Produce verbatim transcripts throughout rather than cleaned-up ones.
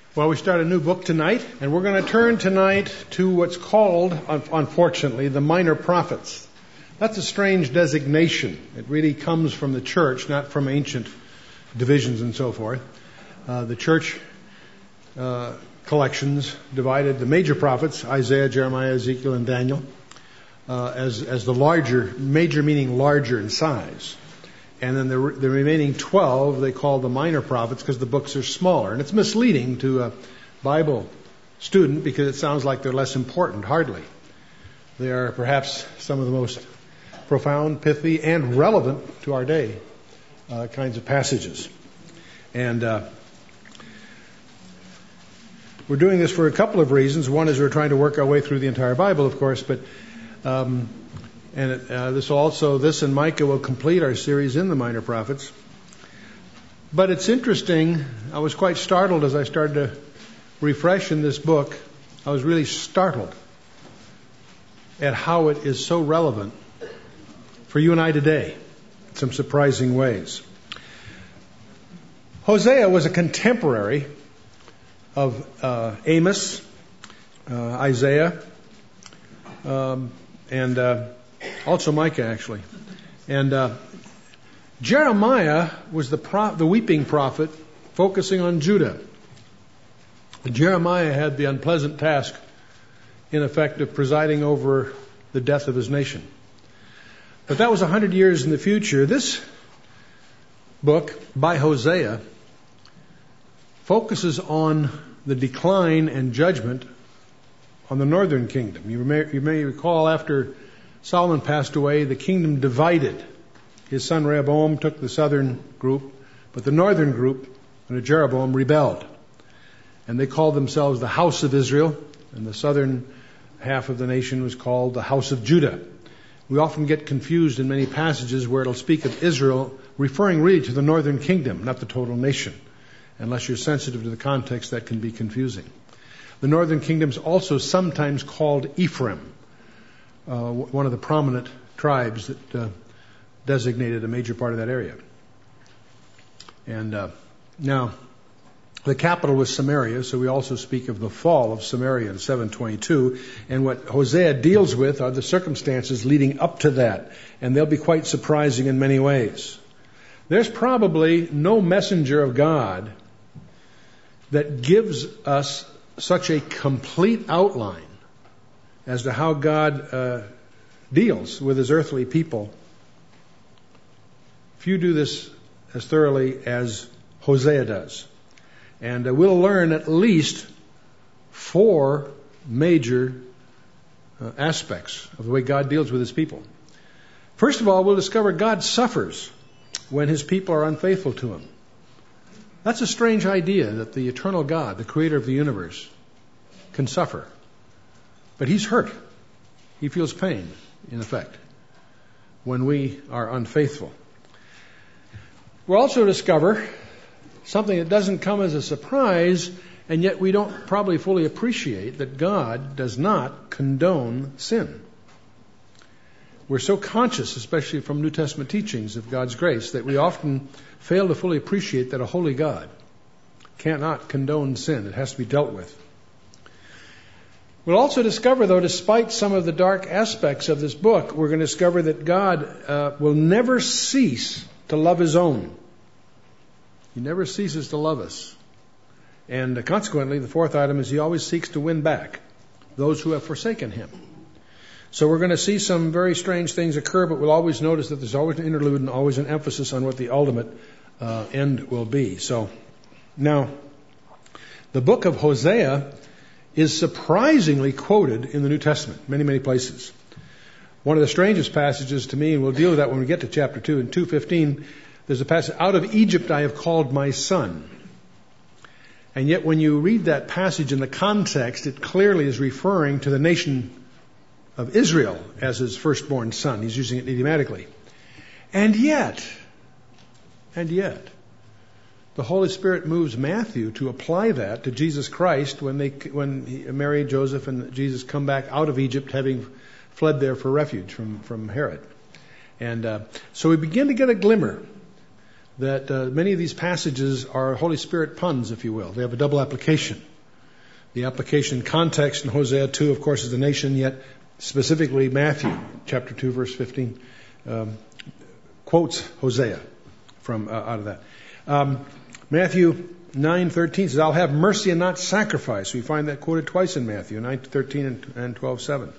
Well, we start a new book tonight, and we're going to turn tonight to what's called, unfortunately, the Minor Prophets. That's a strange designation. It really comes from the church, not from ancient divisions and so forth. Uh, the church uh, collections divided the major prophets, Isaiah, Jeremiah, Ezekiel, and Daniel, uh, as, as the larger, major meaning larger in size. And then the, the remaining twelve they call the minor prophets because the books are smaller. And it's misleading to a Bible student because it sounds like they're less important. Hardly. They are perhaps some of the most profound, pithy, and relevant to our day uh, kinds of passages. And uh, we're doing this for a couple of reasons. One is we're trying to work our way through the entire Bible, of course, but um, and it, uh, this also, this and Micah will complete our series in the Minor Prophets. But it's interesting, I was quite startled as I started to refresh in this book. I was really startled at how it is so relevant for you and I today in some surprising ways. Hosea was a contemporary of uh, Amos, uh, Isaiah, um, and uh, also Micah, actually. And uh, Jeremiah was the pro- the weeping prophet focusing on Judah. Jeremiah had the unpleasant task, in effect, of presiding over the death of his nation. But that was a hundred years in the future. This book by Hosea focuses on the decline and judgment on the northern kingdom. You may, you may recall after Solomon passed away, the kingdom divided. His son Rehoboam took the southern group, but the northern group, under Jeroboam, rebelled. And they called themselves the House of Israel, and the southern half of the nation was called the House of Judah. We often get confused in many passages where it'll speak of Israel, referring really to the northern kingdom, not the total nation. Unless you're sensitive to the context, that can be confusing. The northern kingdom is also sometimes called Ephraim, uh, one of the prominent tribes that uh, designated a major part of that area. And uh, now, the capital was Samaria, so we also speak of the fall of Samaria in seven twenty-two. And what Hosea deals with are the circumstances leading up to that. And they'll be quite surprising in many ways. There's probably no messenger of God that gives us such a complete outline as to how God uh, deals with his earthly people. Few do this as thoroughly as Hosea does. And uh, we'll learn at least four major uh, aspects of the way God deals with his people. First of all, we'll discover God suffers when his people are unfaithful to him. That's a strange idea that the eternal God, the creator of the universe, can suffer. But he's hurt. He feels pain, in effect, when we are unfaithful. We'll also discover something that doesn't come as a surprise, and yet we don't probably fully appreciate, that God does not condone sin. We're so conscious, especially from New Testament teachings of God's grace, that we often fail to fully appreciate that a holy God cannot condone sin. It has to be dealt with. We'll also discover, though, despite some of the dark aspects of this book, we're going to discover that God uh, will never cease to love his own. He never ceases to love us. And uh, consequently, the fourth item is he always seeks to win back those who have forsaken him. So we're going to see some very strange things occur, but we'll always notice that there's always an interlude and always an emphasis on what the ultimate uh, end will be. So now, the book of Hosea is surprisingly quoted in the New Testament, many, many places. One of the strangest passages to me, and we'll deal with that when we get to chapter two, in two fifteen, there's a passage, out of Egypt I have called my son. And yet when you read that passage in the context, it clearly is referring to the nation of Israel as his firstborn son. He's using it idiomatically. And yet, and yet, the Holy Spirit moves Matthew to apply that to Jesus Christ when they when he, Mary, Joseph, and Jesus come back out of Egypt, having fled there for refuge from, from Herod. And uh, so we begin to get a glimmer that uh, many of these passages are Holy Spirit puns, if you will. They have a double application. The application context in Hosea two, of course, is the nation, yet specifically Matthew chapter two, verse fifteen, um, quotes Hosea from uh, out of that. Um, Matthew nine thirteen says, I'll have mercy and not sacrifice. We find that quoted twice in Matthew, nine thirteen and, and twelve seven.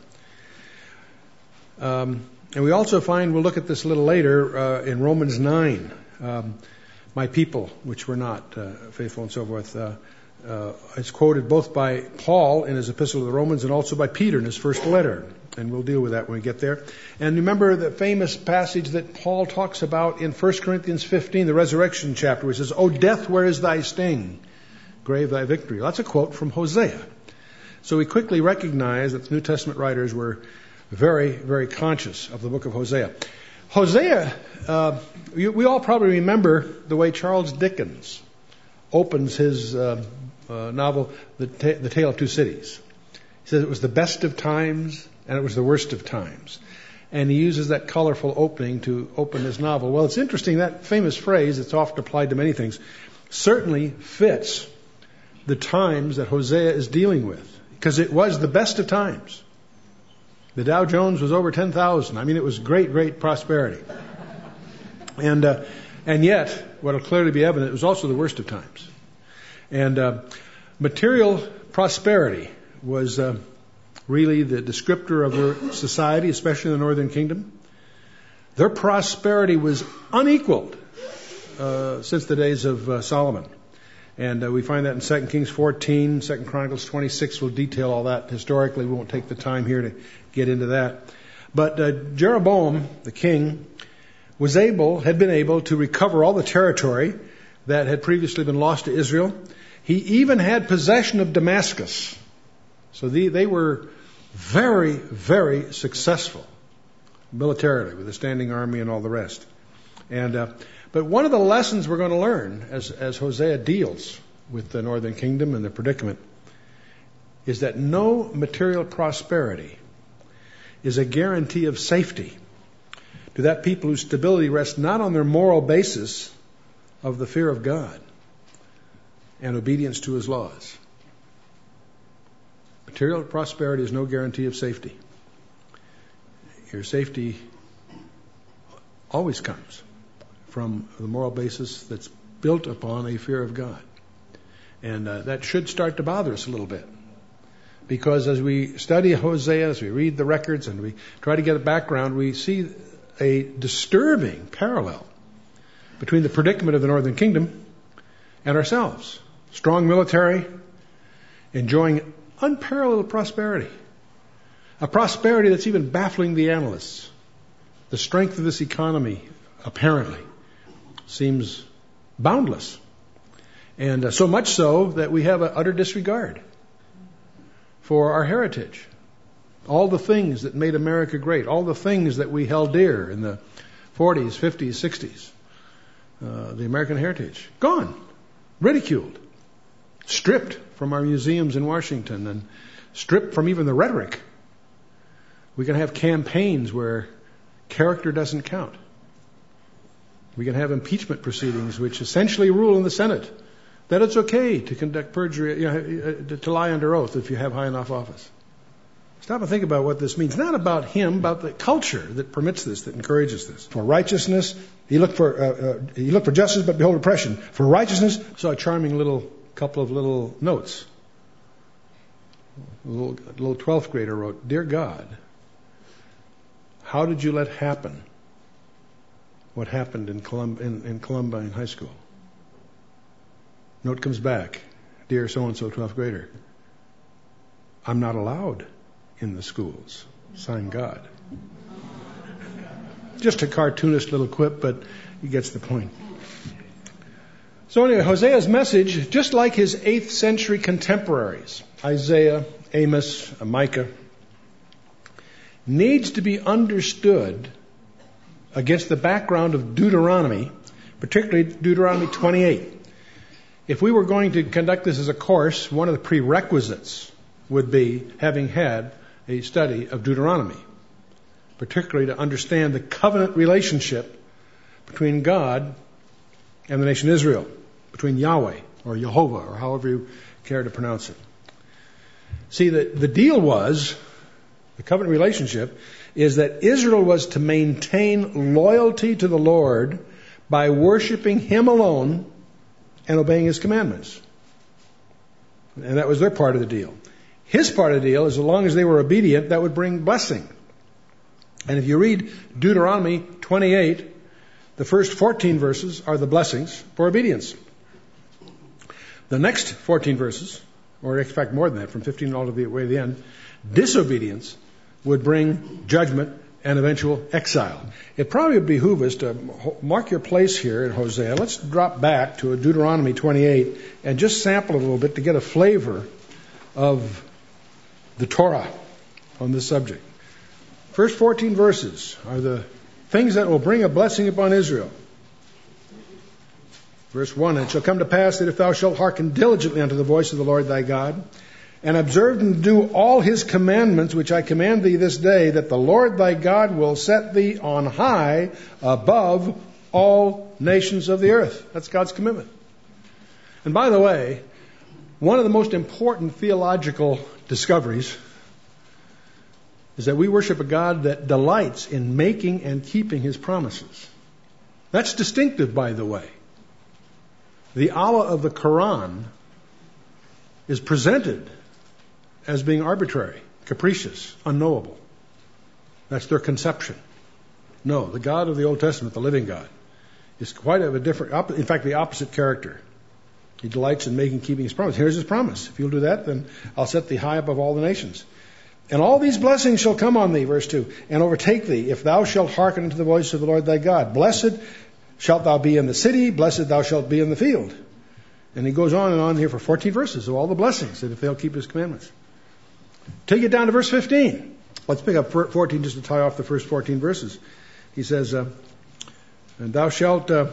Um, and we also find, we'll look at this a little later, uh, in Romans nine, um, my people, which were not uh, faithful and so forth. Uh, uh, it's quoted both by Paul in his epistle to the Romans and also by Peter in his first letter. And we'll deal with that when we get there. And remember the famous passage that Paul talks about in First Corinthians fifteen, the resurrection chapter, which says, O death, where is thy sting? Grave, thy victory. That's a quote from Hosea. So we quickly recognize that the New Testament writers were very, very conscious of the book of Hosea. Hosea, uh, we all probably remember the way Charles Dickens opens his uh, uh, novel, the, Ta- the Tale of Two Cities. He says it was the best of times and it was the worst of times. And he uses that colorful opening to open his novel. Well, it's interesting, that famous phrase, it's often applied to many things, certainly fits the times that Hosea is dealing with. Because it was the best of times. The Dow Jones was over ten thousand. I mean, it was great, great prosperity. And uh, and yet, what will clearly be evident, it was also the worst of times. And uh, material prosperity was uh, really the descriptor of their society, especially in the northern kingdom. Their prosperity was unequaled uh, since the days of uh, Solomon. And uh, we find that in Second Kings fourteen, Second Chronicles twenty-six will detail all that historically. We won't take the time here to get into that. But uh, Jeroboam, the king, was able, had been able to recover all the territory that had previously been lost to Israel. He even had possession of Damascus. So the, they were very, very successful militarily with a standing army and all the rest. And uh, but one of the lessons we're going to learn as, as Hosea deals with the northern kingdom and the predicament is that no material prosperity is a guarantee of safety to that people whose stability rests not on their moral basis of the fear of God and obedience to his laws. Material prosperity is no guarantee of safety. Your safety always comes from the moral basis that's built upon a fear of God. And uh, that should start to bother us a little bit. Because as we study Hosea, as we read the records and we try to get a background, we see a disturbing parallel between the predicament of the northern kingdom and ourselves. Strong military, enjoying unparalleled prosperity. A prosperity that's even baffling the analysts. The strength of this economy, apparently, seems boundless. And uh, so much so that we have an utter disregard for our heritage. All the things that made America great, all the things that we held dear in the forties, fifties, sixties, uh, the American heritage, gone, ridiculed, stripped from our museums in Washington and stripped from even the rhetoric. We can have campaigns where character doesn't count. We can have impeachment proceedings which essentially rule in the Senate that it's okay to conduct perjury, you know, to lie under oath if you have high enough office. Stop and think about what this means. Not about him, about the culture that permits this, that encourages this. For righteousness, you look for uh, uh, you look for justice, but behold oppression. For righteousness, saw a charming little couple of little notes. A little, a little twelfth grader wrote, "Dear God, how did you let happen what happened in, Colum- in, in Columbine High School?" Note comes back, "Dear so-and-so twelfth grader, I'm not allowed in the schools. Sign God." Just a cartoonist little quip, but he gets the point. So anyway, Hosea's message, just like his eighth century contemporaries, Isaiah, Amos, Micah, needs to be understood against the background of Deuteronomy, particularly Deuteronomy twenty-eight. If we were going to conduct this as a course, one of the prerequisites would be having had a study of Deuteronomy, particularly to understand the covenant relationship between God and the nation Israel, between Yahweh or Jehovah or however you care to pronounce it. See, the, the deal was, the covenant relationship, is that Israel was to maintain loyalty to the Lord by worshiping Him alone and obeying His commandments. And that was their part of the deal. His part of the deal is, as long as they were obedient, that would bring blessing. And if you read Deuteronomy twenty-eight, the first fourteen verses are the blessings for obedience. The next fourteen verses, or in fact more than that, from fifteen all the way to the end, disobedience would bring judgment and eventual exile. It probably would behoove us to mark your place here in Hosea. Let's drop back to Deuteronomy twenty-eight and just sample a little bit to get a flavor of the Torah on this subject. First fourteen verses are the things that will bring a blessing upon Israel. Verse one, "It shall come to pass that if thou shalt hearken diligently unto the voice of the Lord thy God, and observe and do all His commandments which I command thee this day, that the Lord thy God will set thee on high above all nations of the earth." That's God's commitment. And by the way, one of the most important theological discoveries is that we worship a God that delights in making and keeping His promises. That's distinctive, by the way. The Allah of the Quran is presented as being arbitrary, capricious, unknowable. That's their conception. No, the God of the Old Testament, the living God, is quite of a different, in fact, the opposite character. He delights in making, keeping His promise. Here's His promise. If you'll do that, then I'll set thee high above all the nations. And all these blessings shall come on thee, verse two, and overtake thee, if thou shalt hearken unto the voice of the Lord thy God. Blessed shalt thou be in the city, blessed thou shalt be in the field. And he goes on and on here for fourteen verses of all the blessings, that if they'll keep His commandments. Take it down to verse fifteen. Let's pick up fourteen just to tie off the first fourteen verses. He says, uh, and thou shalt uh,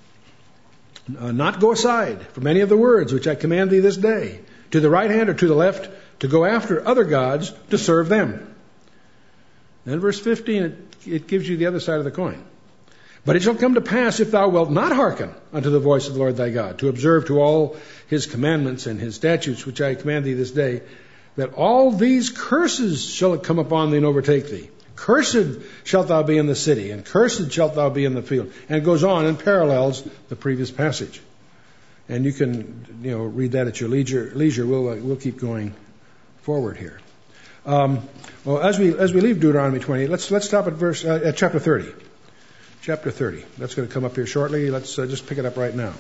uh, not go aside from any of the words which I command thee this day, to the right hand or to the left, to go after other gods to serve them. Then verse fifteen, it, it gives you the other side of the coin. But it shall come to pass, if thou wilt not hearken unto the voice of the Lord thy God, to observe to all His commandments and His statutes which I command thee this day, that all these curses shall come upon thee and overtake thee. Cursed shalt thou be in the city, and cursed shalt thou be in the field. And it goes on and parallels the previous passage. And you can, you know, read that at your leisure. Leisure. We'll uh, we'll keep going forward here. Um, well, as we as we leave Deuteronomy twenty, let's let's stop at verse uh, at chapter thirty. Chapter thirty. That's going to come up here shortly. Let's uh, just pick it up right now.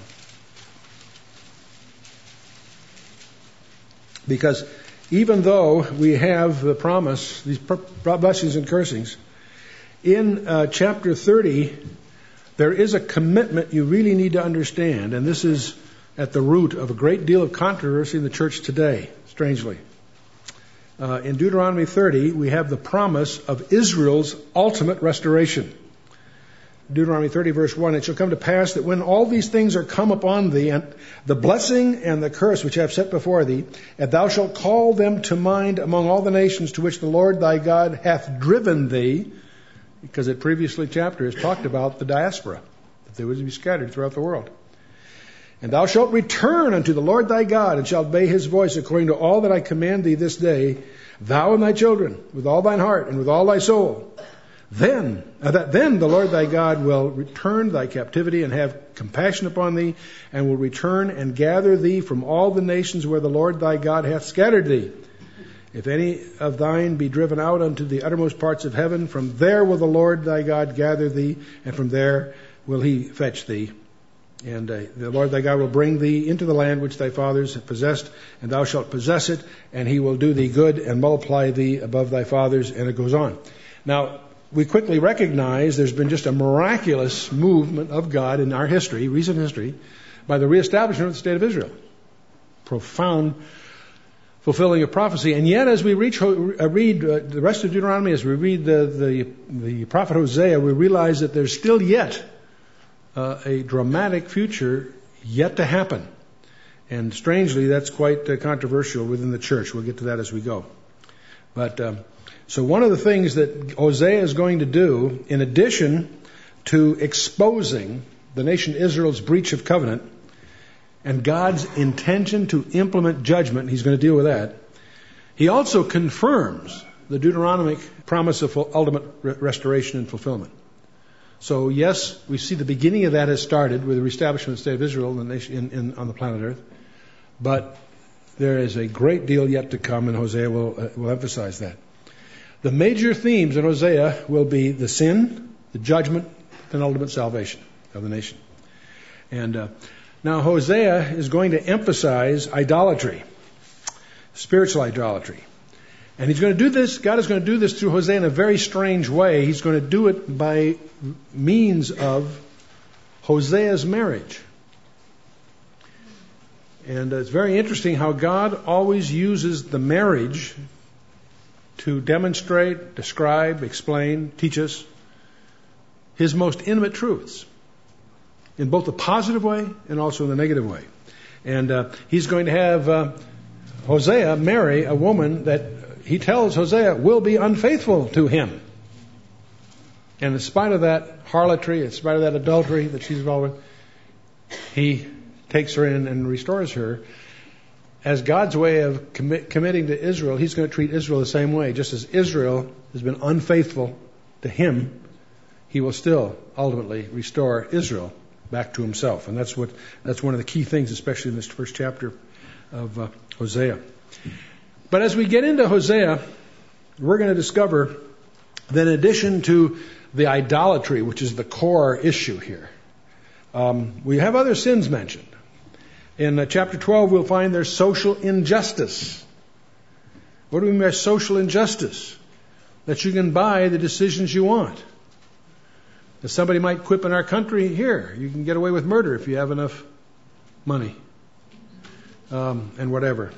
Because even though we have the promise, these blessings and cursings, in uh, chapter thirty, there is a commitment you really need to understand, and this is at the root of a great deal of controversy in the church today, strangely. Uh, in Deuteronomy thirty, we have the promise of Israel's ultimate restoration. Deuteronomy thirty, verse one, "It shall come to pass that when all these things are come upon thee, and the blessing and the curse which I have set before thee, and thou shalt call them to mind among all the nations to which the Lord thy God hath driven thee," because it previously chapter has talked about the diaspora, that they would be scattered throughout the world. "And thou shalt return unto the Lord thy God, and shalt obey His voice according to all that I command thee this day, thou and thy children, with all thine heart and with all thy soul. Then, uh, that then the Lord thy God will return thy captivity and have compassion upon thee, and will return and gather thee from all the nations where the Lord thy God hath scattered thee. If any of thine be driven out unto the uttermost parts of heaven, from there will the Lord thy God gather thee, and from there will He fetch thee. And uh, the Lord thy God will bring thee into the land which thy fathers have possessed, and thou shalt possess it, and He will do thee good and multiply thee above thy fathers." And it goes on. Now, we quickly recognize there's been just a miraculous movement of God in our history, recent history, by the reestablishment of the state of Israel. Profound fulfilling of prophecy. And yet, as we reach, uh, read uh, the rest of Deuteronomy, as we read the, the, the prophet Hosea, we realize that there's still yet uh, a dramatic future yet to happen. And strangely, that's quite uh, controversial within the church. We'll get to that as we go. But um, so one of the things that Hosea is going to do, in addition to exposing the nation Israel's breach of covenant and God's intention to implement judgment. He's going to deal with that. He also confirms the Deuteronomic promise of ultimate restoration and fulfillment. So yes, we see the beginning of that has started with the reestablishment of the state of Israel in the nation, in, in, on the planet Earth. But there is a great deal yet to come, and Hosea will, uh, will emphasize that. The major themes in Hosea will be the sin, the judgment, and ultimate salvation of the nation. And uh, now Hosea is going to emphasize idolatry, spiritual idolatry. And he's going to do this, God is going to do this through Hosea in a very strange way. He's going to do it by means of Hosea's marriage. And it's very interesting how God always uses the marriage to demonstrate, describe, explain, teach us His most intimate truths in both the positive way and also in the negative way. And uh, he's going to have uh, Hosea marry a woman that he tells Hosea will be unfaithful to him. And in spite of that harlotry, in spite of that adultery that she's involved with, he takes her in and restores her. As God's way of commit, committing to Israel, He's going to treat Israel the same way. Just as Israel has been unfaithful to Him, He will still ultimately restore Israel back to Himself. And that's what that's one of the key things, especially in this first chapter of uh, Hosea. But as we get into Hosea, we're going to discover that in addition to the idolatry, which is the core issue here, um, we have other sins mentioned. In uh, chapter twelve, we'll find there's social injustice. What do we mean by social injustice? That you can buy the decisions you want. That somebody might quip in our country, here, you can get away with murder if you have enough money. Um, and whatever.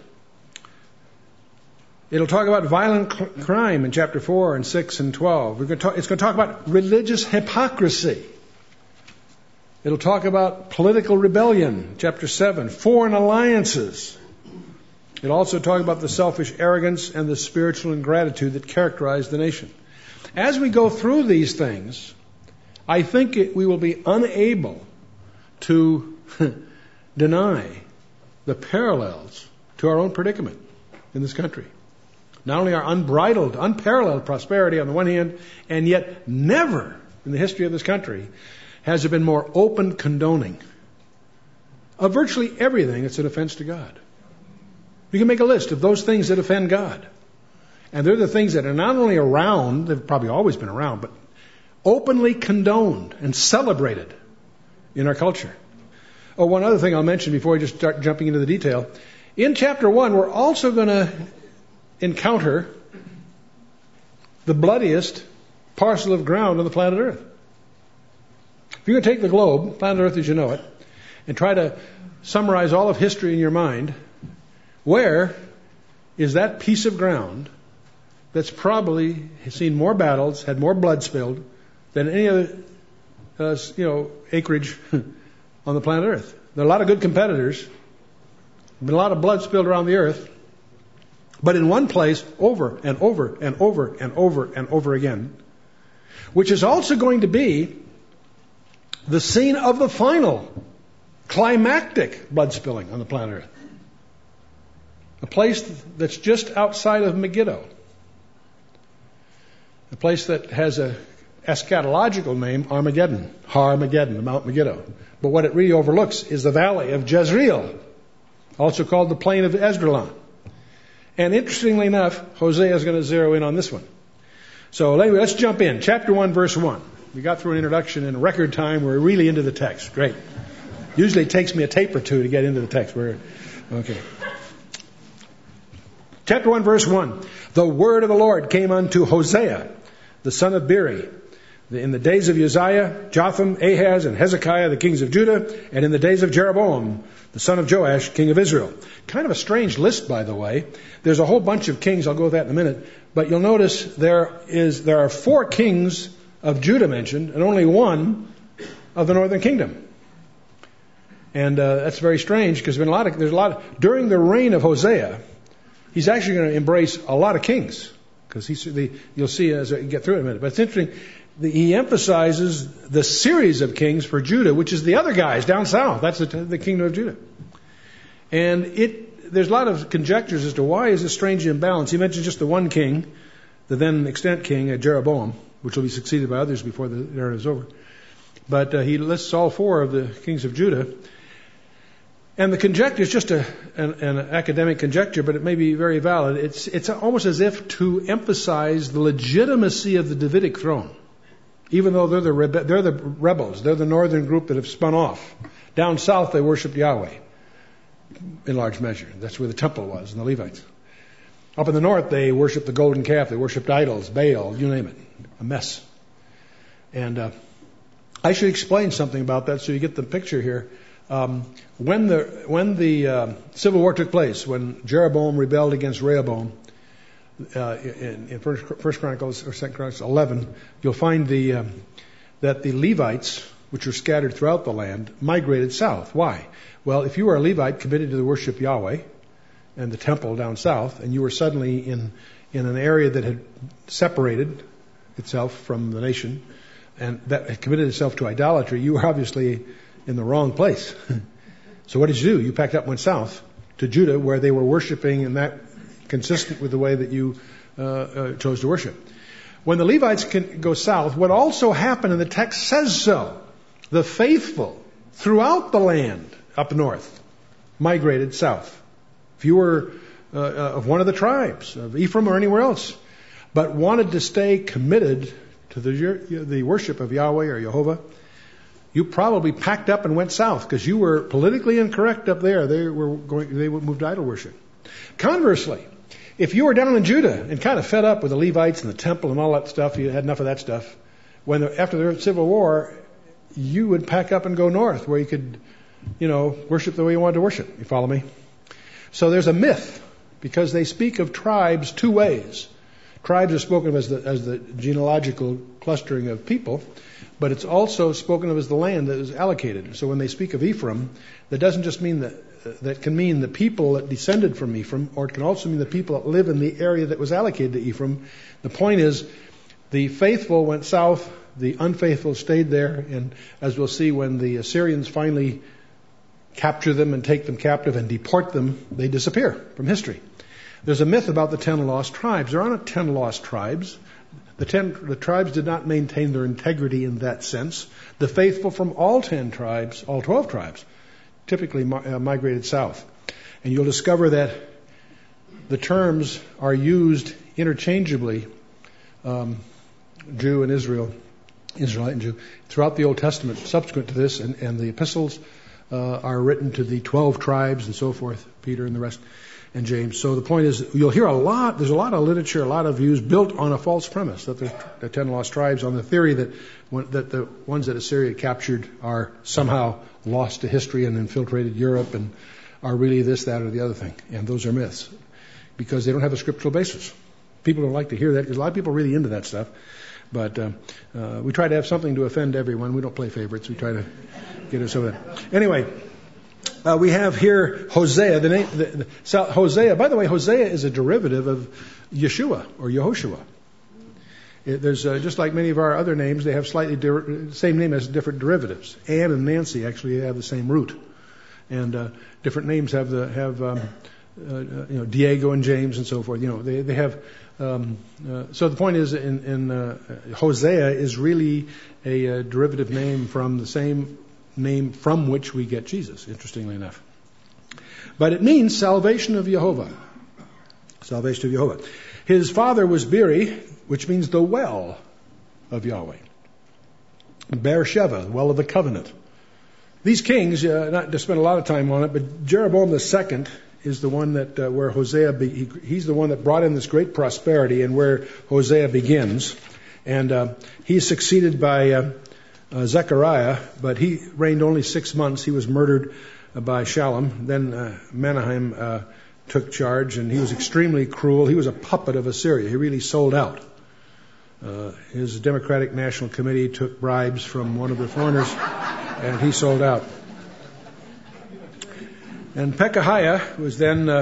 It'll talk about violent cl- crime in chapter four and six and twelve. We're going to talk, it's going to talk about religious hypocrisy. It'll talk about political rebellion, chapter seven, foreign alliances. It'll also talk about the selfish arrogance and the spiritual ingratitude that characterize the nation. As we go through these things, I think it, we will be unable to deny the parallels to our own predicament in this country. Not only our unbridled, unparalleled prosperity on the one hand, and yet never in the history of this country has there been more open condoning of virtually everything that's an offense to God. You can make a list of those things that offend God. And they're the things that are not only around, they've probably always been around, but openly condoned and celebrated in our culture. Oh, one other thing I'll mention before we just start jumping into the detail. In chapter one, we're also going to encounter the bloodiest parcel of ground on the planet Earth. If you're going to take the globe, planet Earth as you know it, and try to summarize all of history in your mind, where is that piece of ground that's probably seen more battles, had more blood spilled than any other uh, you know, acreage on the planet Earth? There are a lot of good competitors. There's been a lot of blood spilled around the Earth. But in one place, over and over and over and over and over again, which is also going to be the scene of the final climactic blood spilling on the planet Earth. A place that's just outside of Megiddo. A place that has a eschatological name, Armageddon. Har-Mageddon, Mount Megiddo. But what it really overlooks is the valley of Jezreel, also called the plain of Esdraelon. And interestingly enough, Hosea is going to zero in on this one. So let's jump in. Chapter one, verse one. We got through an introduction in record time. We're really into the text. Great. Usually it takes me a tape or two to get into the text. We're, okay. Chapter one, verse one. The word of the Lord came unto Hosea, the son of Beeri, in the days of Uzziah, Jotham, Ahaz, and Hezekiah, the kings of Judah, and in the days of Jeroboam, the son of Joash, king of Israel. Kind of a strange list, by the way. There's a whole bunch of kings. I'll go with that in a minute. But you'll notice there is there are four kings of Judah mentioned, and only one of the northern kingdom. And uh, that's very strange because there's been a lot of there's a lot of, during the reign of Hosea, he's actually going to embrace a lot of kings because he's the, you'll see as I get through it in a minute. But it's interesting. the, he emphasizes the series of kings for Judah, which is the other guys down south. That's the, the kingdom of Judah. And it, there's a lot of conjectures as to why is this strange imbalance. He mentions just the one king, the then extant king, uh, Jeroboam, which will be succeeded by others before the era is over. But uh, he lists all four of the kings of Judah. And the conjecture is just a, an, an academic conjecture, but it may be very valid. It's, it's almost as if to emphasize the legitimacy of the Davidic throne, even though they're the, rebe- they're the rebels. They're the northern group that have spun off. Down south, they worshiped Yahweh in large measure. That's where the temple was, and the Levites. Up in the north, they worshiped the golden calf. They worshiped idols, Baal, you name it. A mess. And uh, I should explain something about that so you get the picture here. Um, when the when the uh, civil war took place, when Jeroboam rebelled against Rehoboam, uh, in, in First, First Chronicles or Second Chronicles eleven, you'll find the um, that the Levites, which are scattered throughout the land, migrated south. Why? Well, if you were a Levite committed to the worship of Yahweh and the temple down south, and you were suddenly in in an area that had separated itself from the nation and that had committed itself to idolatry, you were obviously in the wrong place. So what did you do? You packed up and went south to Judah, where they were worshiping, and that consistent with the way that you uh, uh, chose to worship. When the Levites can go south, what also happened, and the text says so, the faithful throughout the land up north migrated south. If you were uh, uh, of one of the tribes, of Ephraim or anywhere else, but wanted to stay committed to the, the worship of Yahweh or Jehovah, you probably packed up and went south because you were politically incorrect up there. They were going, they would move to idol worship. Conversely, if you were down in Judah and kind of fed up with the Levites and the temple and all that stuff, you had enough of that stuff, when the, after the Civil War, you would pack up and go north where you could, you know, worship the way you wanted to worship. You follow me? So there's a myth because they speak of tribes two ways. Tribes are spoken of as the, as the genealogical clustering of people, but it's also spoken of as the land that is allocated. So when they speak of Ephraim, that doesn't just mean that, uh, that can mean the people that descended from Ephraim, or it can also mean the people that live in the area that was allocated to Ephraim. The point is, the faithful went south, the unfaithful stayed there, and as we'll see, when the Assyrians finally capture them and take them captive and deport them, they disappear from history. There's a myth about the ten lost tribes. There aren't ten lost tribes. The ten, the tribes did not maintain their integrity in that sense. The faithful from all ten tribes, all twelve tribes, typically uh, migrated south. And you'll discover that the terms are used interchangeably, um, Jew and Israel, Israelite and Jew, throughout the Old Testament subsequent to this, and, and the epistles uh, are written to the twelve tribes and so forth, Peter and the rest, and James. So the point is, you'll hear a lot, there's a lot of literature, a lot of views built on a false premise, that there's the ten lost tribes, on the theory that one, that the ones that Assyria captured are somehow lost to history and infiltrated Europe and are really this, that, or the other thing. And those are myths, because they don't have a scriptural basis. People don't like to hear that, because a lot of people are really into that stuff. But uh, uh, we try to have something to offend everyone. We don't play favorites. We try to get us over that. Anyway, Uh, we have here Hosea. The name, the, the, so Hosea. By the way, Hosea is a derivative of Yeshua or Yehoshua. It, there's uh, just like many of our other names, they have slightly der- same name as different derivatives. Anne and Nancy actually have the same root, and uh, different names have the have um, uh, you know Diego and James and so forth. You know they they have. Um, uh, so the point is, in, in uh, Hosea is really a, a derivative name from the same name from which we get Jesus, interestingly enough. But it means salvation of Jehovah. Salvation of Jehovah. His father was Beri, which means the well of Yahweh. Beersheba, the well of the covenant. These kings, uh, not to spend a lot of time on it, but Jeroboam the second is the one that uh, where Hosea, be, he, he's the one that brought in this great prosperity, and where Hosea begins. And uh, he's succeeded by uh, Uh, Zechariah, but he reigned only six months. He was murdered uh, by Shallum. Then uh, Menahem uh, took charge, and he was extremely cruel. He was a puppet of Assyria. He really sold out. Uh, his Democratic National Committee took bribes from one of the foreigners, and he sold out. And Pekahiah was then uh,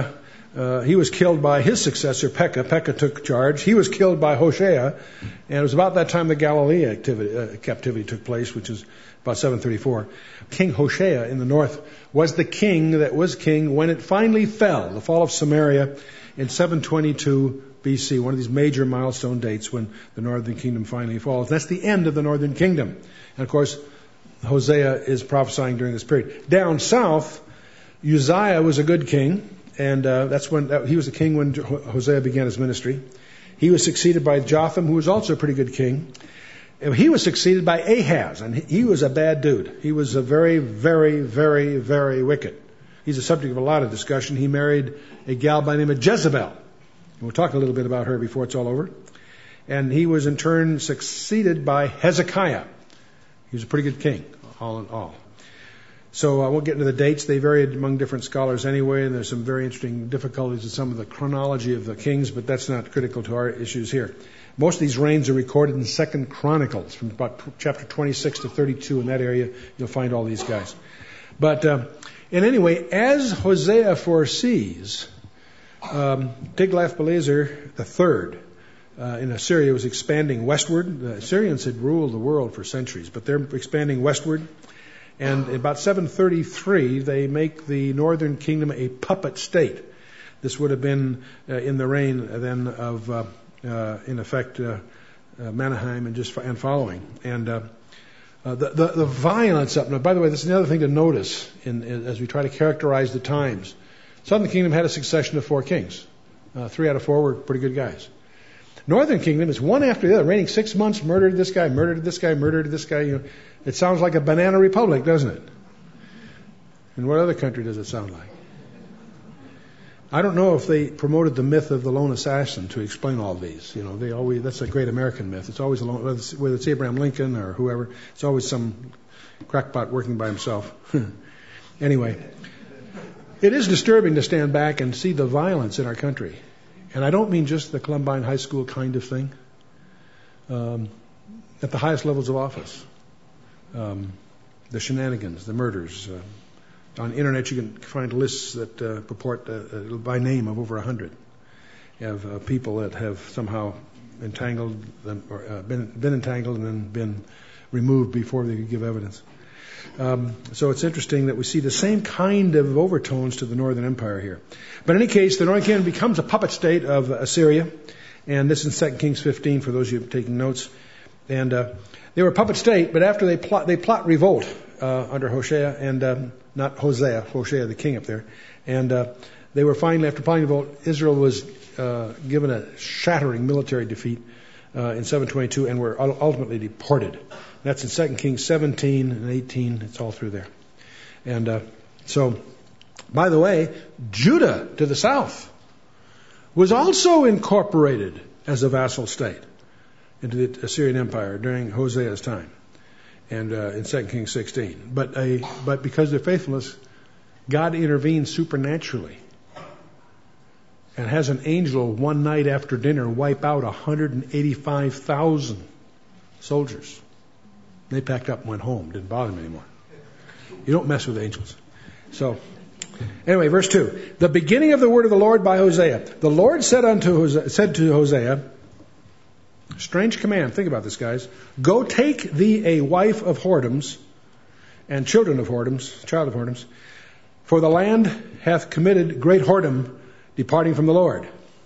Uh, he was killed by his successor, Pekah. Pekah took charge. He was killed by Hoshea, and it was about that time the Galilee activity, uh, captivity took place, which is about seven thirty-four. King Hoshea in the north was the king that was king when it finally fell, the fall of Samaria in seven twenty-two B C, one of these major milestone dates when the northern kingdom finally falls. That's the end of the northern kingdom. And of course, Hosea is prophesying during this period. Down south, Uzziah was a good king. And uh, that's when uh, he was the king when Hosea began his ministry. He was succeeded by Jotham, who was also a pretty good king. And he was succeeded by Ahaz, and he was a bad dude. He was a very, very, very, very wicked. He's a subject of a lot of discussion. He married a gal by the name of Jezebel. And we'll talk a little bit about her before it's all over. And he was in turn succeeded by Hezekiah. He was a pretty good king, all in all. So I won't get into the dates. They varied among different scholars anyway, and there's some very interesting difficulties in some of the chronology of the kings, but that's not critical to our issues here. Most of these reigns are recorded in Second Chronicles, from about chapter twenty-six to thirty-two. In that area, you'll find all these guys. But uh, in any way, as Hosea foresees, um, Tiglath-Pileser the third uh, in Assyria was expanding westward. The Assyrians had ruled the world for centuries, but they're expanding westward. And about seven thirty-three, they make the northern kingdom a puppet state. This would have been uh, in the reign then of, uh, uh, in effect, uh, uh, Menahem and just and following. And uh, uh, the, the the violence up. Now, by the way, this is another thing to notice in, in, as we try to characterize the times. Southern kingdom had a succession of four kings. Uh, three out of four were pretty good guys. Northern kingdom is one after the other, reigning six months, murdered this guy, murdered this guy, murdered this guy. You know, it sounds like a banana republic, doesn't it? And what other country does it sound like? I don't know if they promoted the myth of the lone assassin to explain all these. You know, they always that's a great American myth. It's always a lone, whether it's Abraham Lincoln or whoever, it's always some crackpot working by himself. Anyway, it is disturbing to stand back and see the violence in our country. And I don't mean just the Columbine High School kind of thing. Um, at the highest levels of office. Um, the shenanigans, the murders. Uh, on the internet you can find lists that uh, purport uh, uh, by name of over a hundred of uh, people that have somehow entangled them, or uh, been, been entangled and then been removed before they could give evidence. Um, so it's interesting that we see the same kind of overtones to the Northern Empire here. But in any case, the Northern Kingdom becomes a puppet state of Assyria. And this is in Second Kings fifteen for those of you taking notes. And uh, they were a puppet state, but after they plot, they plot revolt uh, under Hosea, and um, not Hosea, Hosea the king up there. And uh, they were finally, after plotting revolt, Israel was uh, given a shattering military defeat uh, in seven twenty-two and were ultimately deported. That's in Second Kings seventeen and eighteen. It's all through there. And uh, so, by the way, Judah to the south was also incorporated as a vassal state into the Assyrian Empire during Hosea's time, and uh, in Second Kings sixteen. But a but because they're faithless, God intervenes supernaturally and has an angel one night after dinner wipe out one hundred eighty-five thousand soldiers. They packed up and went home. Didn't bother them anymore. You don't mess with angels. So, anyway, verse two. The beginning of the word of the Lord by Hosea. The Lord said unto Hosea, said to Hosea, strange command. Think about this, guys. Go take thee a wife of whoredoms and children of whoredoms, child of whoredoms, for the land hath committed great whoredom, departing from the Lord.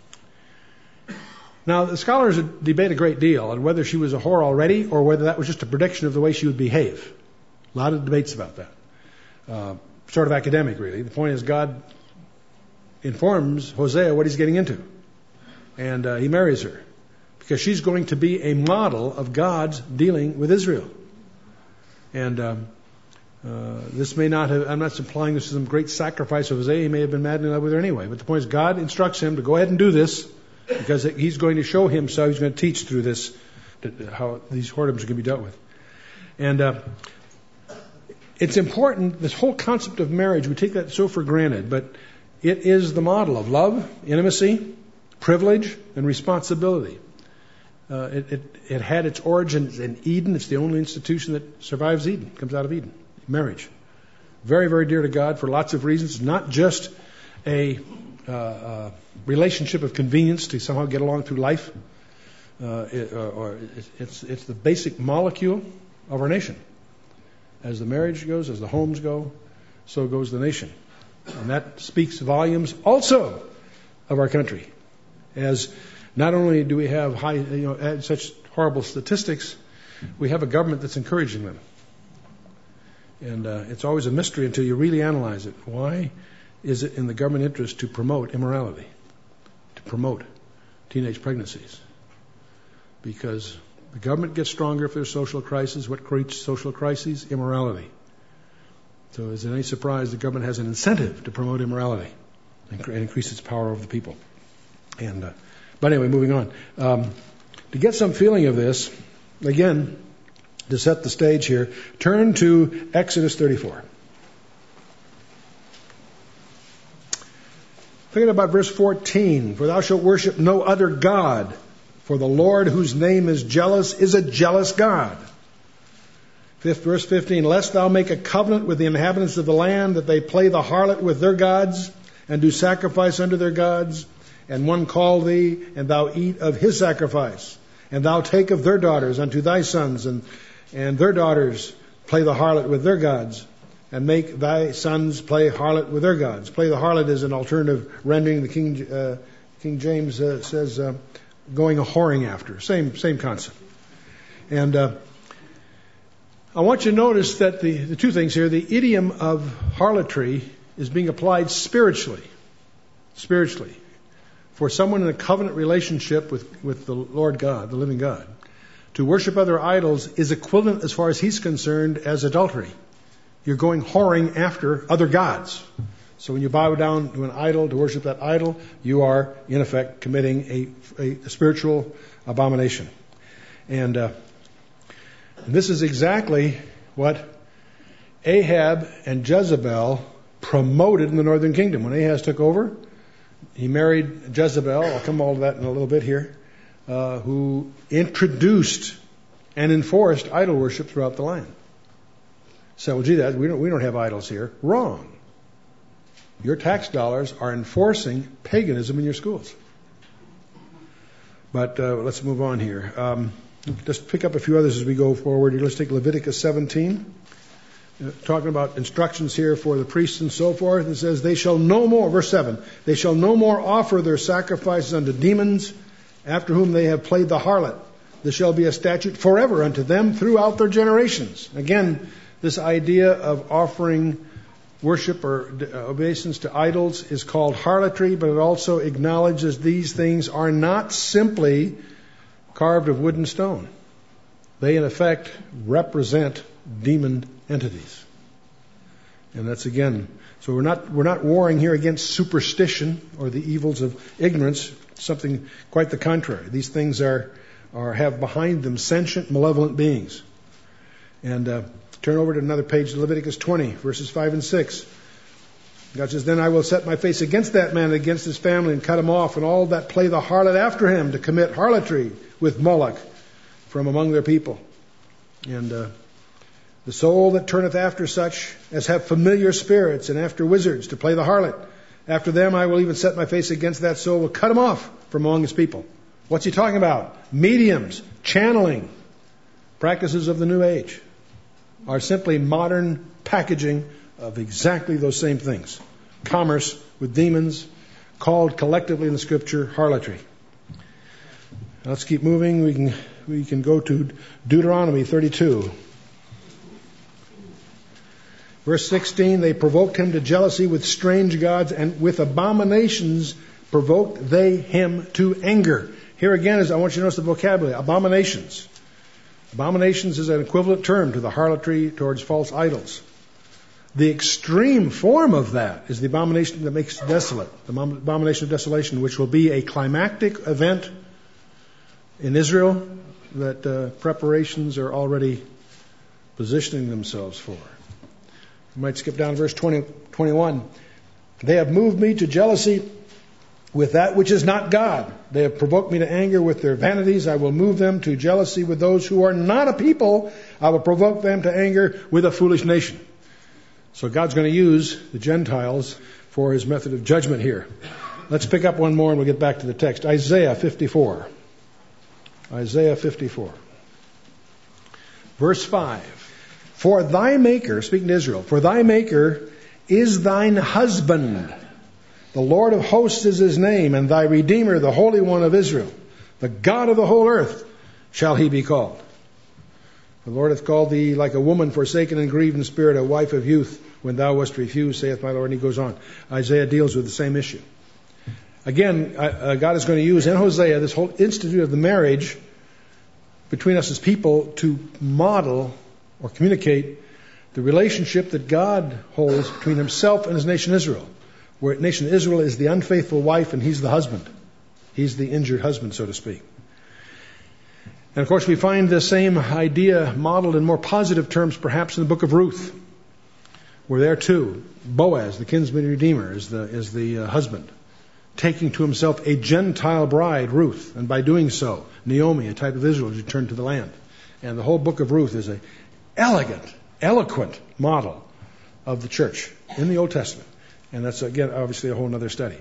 Now, the scholars debate a great deal on whether she was a whore already or whether that was just a prediction of the way she would behave. A lot of debates about that. Uh, sort of academic, really. The point is God informs Hosea what he's getting into. And uh, he marries her because she's going to be a model of God's dealing with Israel. And um, uh, this may not have, I'm not implying this is some great sacrifice of Hosea. He may have been madly in love with her anyway. But the point is God instructs him to go ahead and do this, because he's going to show himself, he's going to teach through this how these whoredoms are going to be dealt with. And uh, it's important, this whole concept of marriage, we take that so for granted, but it is the model of love, intimacy, privilege, and responsibility. Uh, it, it, it had its origins in Eden. It's the only institution that survives Eden, comes out of Eden. Marriage. Very, very dear to God for lots of reasons, not just a uh, uh, relationship of convenience to somehow get along through life. Uh, it, or, or it's, it's the basic molecule of our nation. As the marriage goes, as the homes go, so goes the nation. And that speaks volumes also of our country. As not only do we have high, you know, such horrible statistics, we have a government that's encouraging them. And uh, it's always a mystery until you really analyze it. Why is it in the government interest to promote immorality, to promote teenage pregnancies? Because the government gets stronger if there's social crisis. What creates social crises? Immorality. So is it any surprise the government has an incentive to promote immorality and increase its power over the people? And uh, but anyway, moving on. Um, to get some feeling of this, again, to set the stage here, turn to Exodus thirty-four. Thinking about verse fourteen, for thou shalt worship no other God, for the Lord whose name is jealous is a jealous God. Fifth, verse fifteen, lest thou make a covenant with the inhabitants of the land, that they play the harlot with their gods, and do sacrifice unto their gods, and one call thee, and thou eat of his sacrifice, and thou take of their daughters unto thy sons, and, and their daughters play the harlot with their gods, and make thy sons play harlot with their gods. Play the harlot is an alternative rendering. The King uh, King James uh, says uh, going a whoring after. Same same concept. And uh, I want you to notice that the, the two things here, the idiom of harlotry is being applied spiritually. Spiritually. For someone in a covenant relationship with, with the Lord God, the living God, to worship other idols is equivalent, as far as he's concerned, as adultery. You're going whoring after other gods. So when you bow down to an idol to worship that idol, you are, in effect, committing a, a, a spiritual abomination. And, uh, and this is exactly what Ahab and Jezebel promoted in the northern kingdom. When Ahaz took over, he married Jezebel. I'll come all to that in a little bit here. Uh, who introduced and enforced idol worship throughout the land. So, well, gee, that, we don't, we don't have idols here. Wrong. Your tax dollars are enforcing paganism in your schools. But uh, let's move on here. Um, just pick up a few others as we go forward. Let's take Leviticus seventeen. Uh, talking about instructions here for the priests and so forth. It says, they shall no more, verse seven, they shall no more offer their sacrifices unto demons, after whom they have played the harlot. This shall be a statute forever unto them throughout their generations. Again, this idea of offering worship or obeisance to idols is called harlotry, but it also acknowledges these things are not simply carved of wood and stone. They, in effect, represent demon entities. And that's, again, so we're not we're not warring here against superstition or the evils of ignorance. Something quite the contrary. These things are, are have behind them sentient, malevolent beings. And uh, turn over to another page, Leviticus twenty, verses five and six. God says, then I will set my face against that man and against his family and cut him off, and all that play the harlot after him to commit harlotry with Moloch from among their people. And uh, the soul that turneth after such as have familiar spirits and after wizards to play the harlot, after them I will even set my face against that soul, will cut him off from among his people. What's he talking about? Mediums, channeling, practices of the New Age are simply modern packaging of exactly those same things. Commerce with demons, called collectively in the Scripture harlotry. Let's keep moving. We can we can go to Deuteronomy thirty-two. Verse sixteen, they provoked him to jealousy with strange gods, and with abominations provoked they him to anger. Here again, is I want you to notice the vocabulary. Abominations. Abominations is an equivalent term to the harlotry towards false idols. The extreme form of that is the abomination that makes desolate, the abomination of desolation, which will be a climactic event in Israel that uh, preparations are already positioning themselves for. You might skip down to verse twenty, twenty-one. They have moved me to jealousy with that which is not God. They have provoked me to anger with their vanities. I will move them to jealousy with those who are not a people. I will provoke them to anger with a foolish nation. So God's going to use the Gentiles for his method of judgment here. Let's pick up one more and we'll get back to the text. Isaiah fifty-four. Isaiah fifty-four. Verse five. For thy maker, speaking to Israel, for thy maker is thine husband. The Lord of hosts is his name, and thy Redeemer, the Holy One of Israel. The God of the whole earth shall he be called. The Lord hath called thee like a woman forsaken and grieved in spirit, a wife of youth, when thou wast refused, saith my Lord. And he goes on. Isaiah deals with the same issue. Again, uh, God is going to use in Hosea this whole institute of the marriage between us as people to model or communicate the relationship that God holds between himself and his nation Israel, where nation Israel is the unfaithful wife and he's the husband. He's the injured husband, so to speak. And of course, we find the same idea modeled in more positive terms, perhaps in the book of Ruth, where there too, Boaz, the kinsman redeemer, is the is the uh, husband, taking to himself a Gentile bride, Ruth, and by doing so, Naomi, a type of Israel, is returned to the land. And the whole book of Ruth is a elegant, eloquent model of the church in the Old Testament. And that's, again, obviously a whole other study.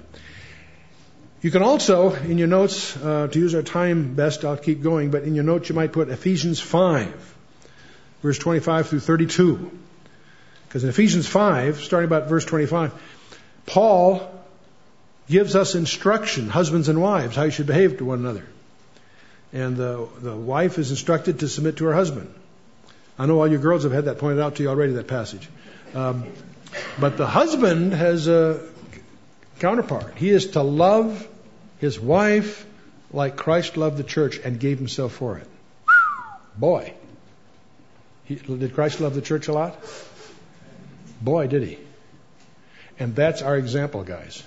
You can also, in your notes, uh, to use our time best, I'll keep going, but in your notes you might put Ephesians five, verse twenty-five through thirty-two. Because in Ephesians five, starting about verse twenty-five, Paul gives us instruction, husbands and wives, how you should behave to one another. And the, the wife is instructed to submit to her husband. I know all you girls have had that pointed out to you already, that passage. Um, but the husband has a counterpart. He is to love his wife like Christ loved the church and gave himself for it. Boy. He, did Christ love the church a lot? Boy, did he. And that's our example, guys.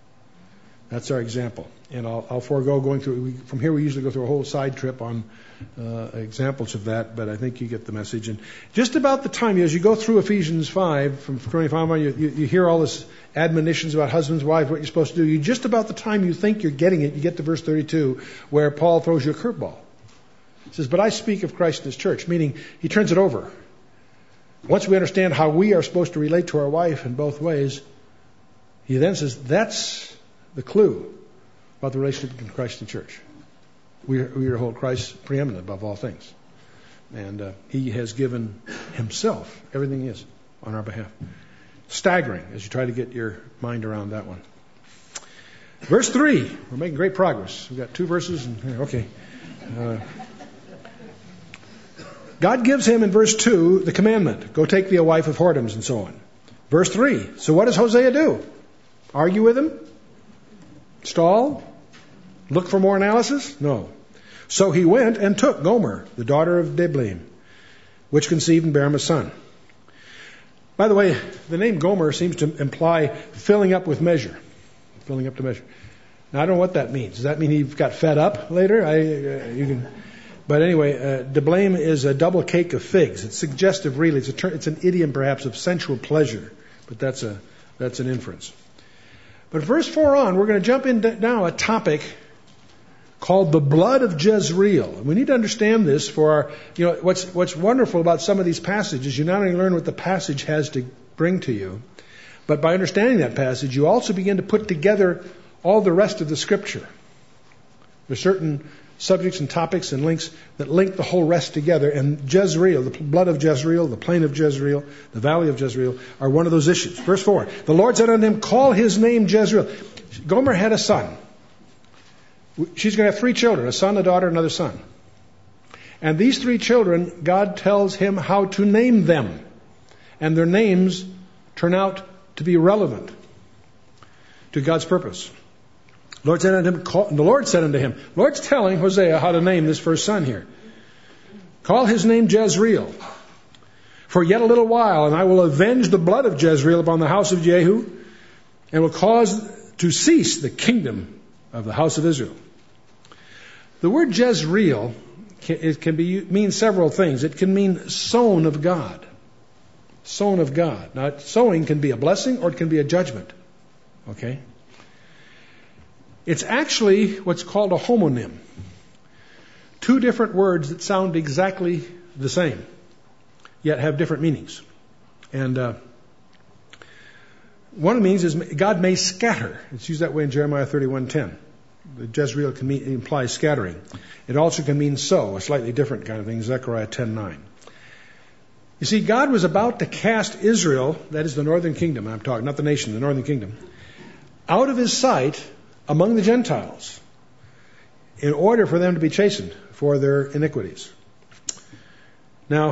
That's our example. And I'll, I'll forego going through, we, from here we usually go through a whole side trip on uh, examples of that, but I think you get the message. And just about the time, as you go through Ephesians five, from twenty-five on, you, you, you hear all this admonitions about husbands, wives, what you're supposed to do. You just about the time you think you're getting it, you get to verse thirty-two, where Paul throws you a curveball. He says, but I speak of Christ and his church, meaning he turns it over. Once we understand how we are supposed to relate to our wife in both ways, he then says, that's the clue about the relationship between Christ and the church. We are, we are to hold Christ preeminent above all things. And uh, he has given himself everything he is on our behalf. Staggering as you try to get your mind around that one. Verse three. We're making great progress. We've got two verses. And, okay. Uh, God gives him in verse two the commandment. Go take thee a wife of whoredoms and so on. Verse three. So what does Hosea do? Argue with him? Stall? Look for more analysis? No. So he went and took Gomer, the daughter of Diblaim, which conceived and bare him a son. By the way, the name Gomer seems to imply filling up with measure. Filling up to measure. Now, I don't know what that means. Does that mean he got fed up later? I, uh, you can, but anyway, uh, Diblaim is a double cake of figs. It's suggestive, really. It's, a ter- it's an idiom, perhaps, of sensual pleasure. But that's a that's an inference. But verse four on, we're going to jump into now a topic called the blood of Jezreel. We need to understand this for our, you know, what's what's wonderful about some of these passages, you not only learn what the passage has to bring to you, but by understanding that passage, you also begin to put together all the rest of the Scripture. There's certain subjects and topics and links that link the whole rest together, and Jezreel, the blood of Jezreel, the plain of Jezreel, the valley of Jezreel, are one of those issues. Verse four, the Lord said unto him, call his name Jezreel. Gomer had a son. She's going to have three children, a son, a daughter, another son. And these three children, God tells him how to name them. And their names turn out to be relevant to God's purpose. Lord said unto him, call, the Lord said unto him, Lord's telling Hosea how to name this first son here. Call his name Jezreel. For yet a little while, and I will avenge the blood of Jezreel upon the house of Jehu, and will cause to cease the kingdom of the house of Israel. The word Jezreel, it can be mean several things. It can mean sown of God. Sown of God. Now, sowing can be a blessing or it can be a judgment. Okay? It's actually what's called a homonym. Two different words that sound exactly the same, yet have different meanings. And uh, one of the means is God may scatter. It's used that way in Jeremiah thirty-one ten. Jezreel can mean, implies scattering. It also can mean sow, a slightly different kind of thing, Zechariah ten nine. You see, God was about to cast Israel, that is the northern kingdom, I'm talking, not the nation, the northern kingdom, out of his sight among the Gentiles in order for them to be chastened for their iniquities. Now,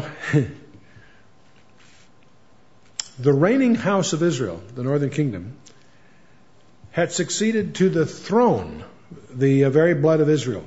the reigning house of Israel, the northern kingdom, had succeeded to the throne, the very blood of Israel.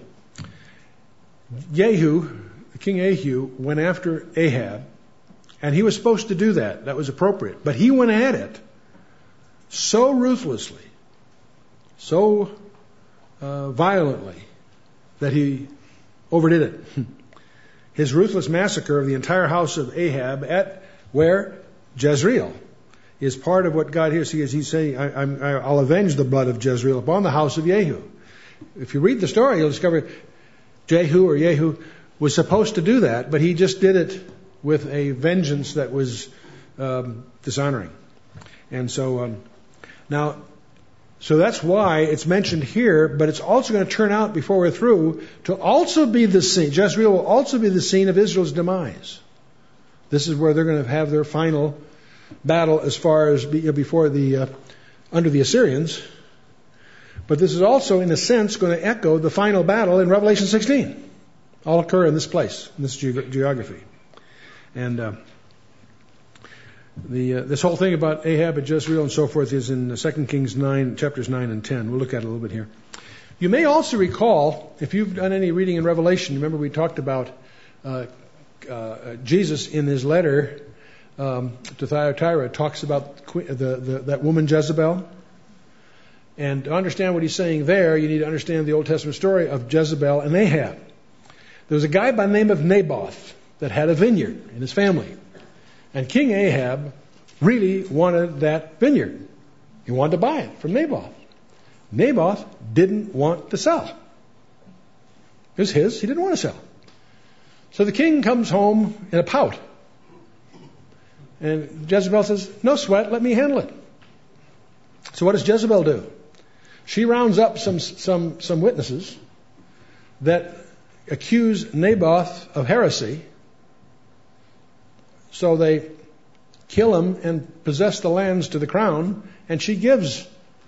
Jehu, King Jehu, went after Ahab, and he was supposed to do that. That was appropriate. But he went at it so ruthlessly, so uh, violently, that he overdid it. His ruthless massacre of the entire house of Ahab at where? Jezreel is part of what God here sees. He's saying, I, I'm, I'll avenge the blood of Jezreel upon the house of Jehu. If you read the story, you'll discover Jehu or Jehu was supposed to do that, but he just did it with a vengeance that was um, dishonoring. And so, um, now, so that's why it's mentioned here, but it's also going to turn out before we're through to also be the scene. Jezreel will also be the scene of Israel's demise. This is where they're going to have their final battle as far as be, before the uh, under the Assyrians. But this is also, in a sense, going to echo the final battle in Revelation sixteen. All occur in this place, in this ge- geography. And uh, the uh, this whole thing about Ahab and Jezreel and so forth is in Second Kings nine, chapters nine and ten. We'll look at it a little bit here. You may also recall, if you've done any reading in Revelation, remember we talked about uh, uh, Jesus in his letter um, to Thyatira talks about the, the, that woman Jezebel. And to understand what he's saying there, you need to understand the Old Testament story of Jezebel and Ahab. There was a guy by the name of Naboth that had a vineyard in his family. And King Ahab really wanted that vineyard. He wanted to buy it from Naboth. Naboth didn't want to sell. It was his. He didn't want to sell. So the king comes home in a pout. And Jezebel says, no sweat, let me handle it. So what does Jezebel do? She rounds up some some some witnesses that accuse Naboth of heresy. So they kill him and possess the lands to the crown, and she gives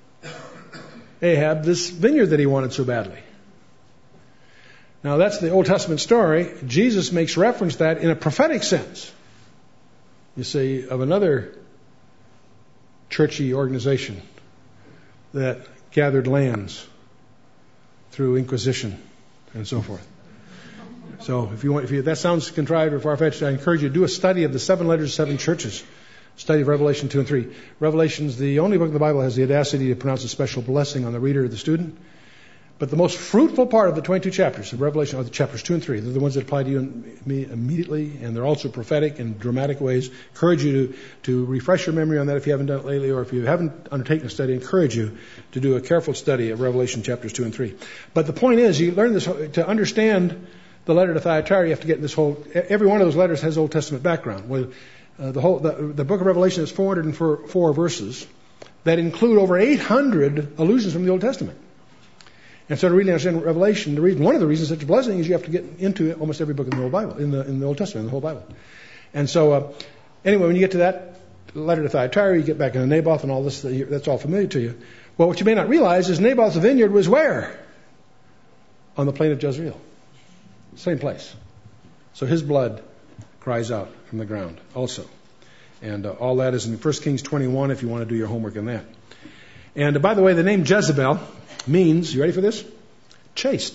Ahab this vineyard that he wanted so badly. Now that's the Old Testament story. Jesus makes reference to that in a prophetic sense, you see, of another churchy organization that gathered lands through Inquisition and so forth. So if you want, if you, that sounds contrived or far-fetched, I encourage you to do a study of the seven letters, seven churches. Study of Revelation two and three. Revelation's the only book of the Bible that has the audacity to pronounce a special blessing on the reader or the student. But the most fruitful part of the twenty-two chapters of Revelation are the chapters two and three. They're the ones that apply to you and me immediately, and they're also prophetic in dramatic ways. Encourage you to, to refresh your memory on that if you haven't done it lately, or if you haven't undertaken a study, encourage you to do a careful study of Revelation chapters two and three. But the point is, you learn this to understand the letter to Thyatira. You have to get this whole. Every one of those letters has Old Testament background. Well, uh, the whole the, the book of Revelation has four hundred four verses that include over eight hundred allusions from the Old Testament. And so to really understand Revelation, the reason, one of the reasons it's such a blessing is you have to get into almost every book in the whole Bible, in the in the Old Testament, in the whole Bible. And so, uh, anyway, when you get to that letter to Thyatira, you get back into Naboth and all this. That's all familiar to you. Well, what you may not realize is Naboth's vineyard was where? On the plain of Jezreel. Same place. So his blood cries out from the ground also. And uh, all that is in First Kings twenty-one if you want to do your homework in that. And uh, by the way, the name Jezebel means, you ready for this? Chaste.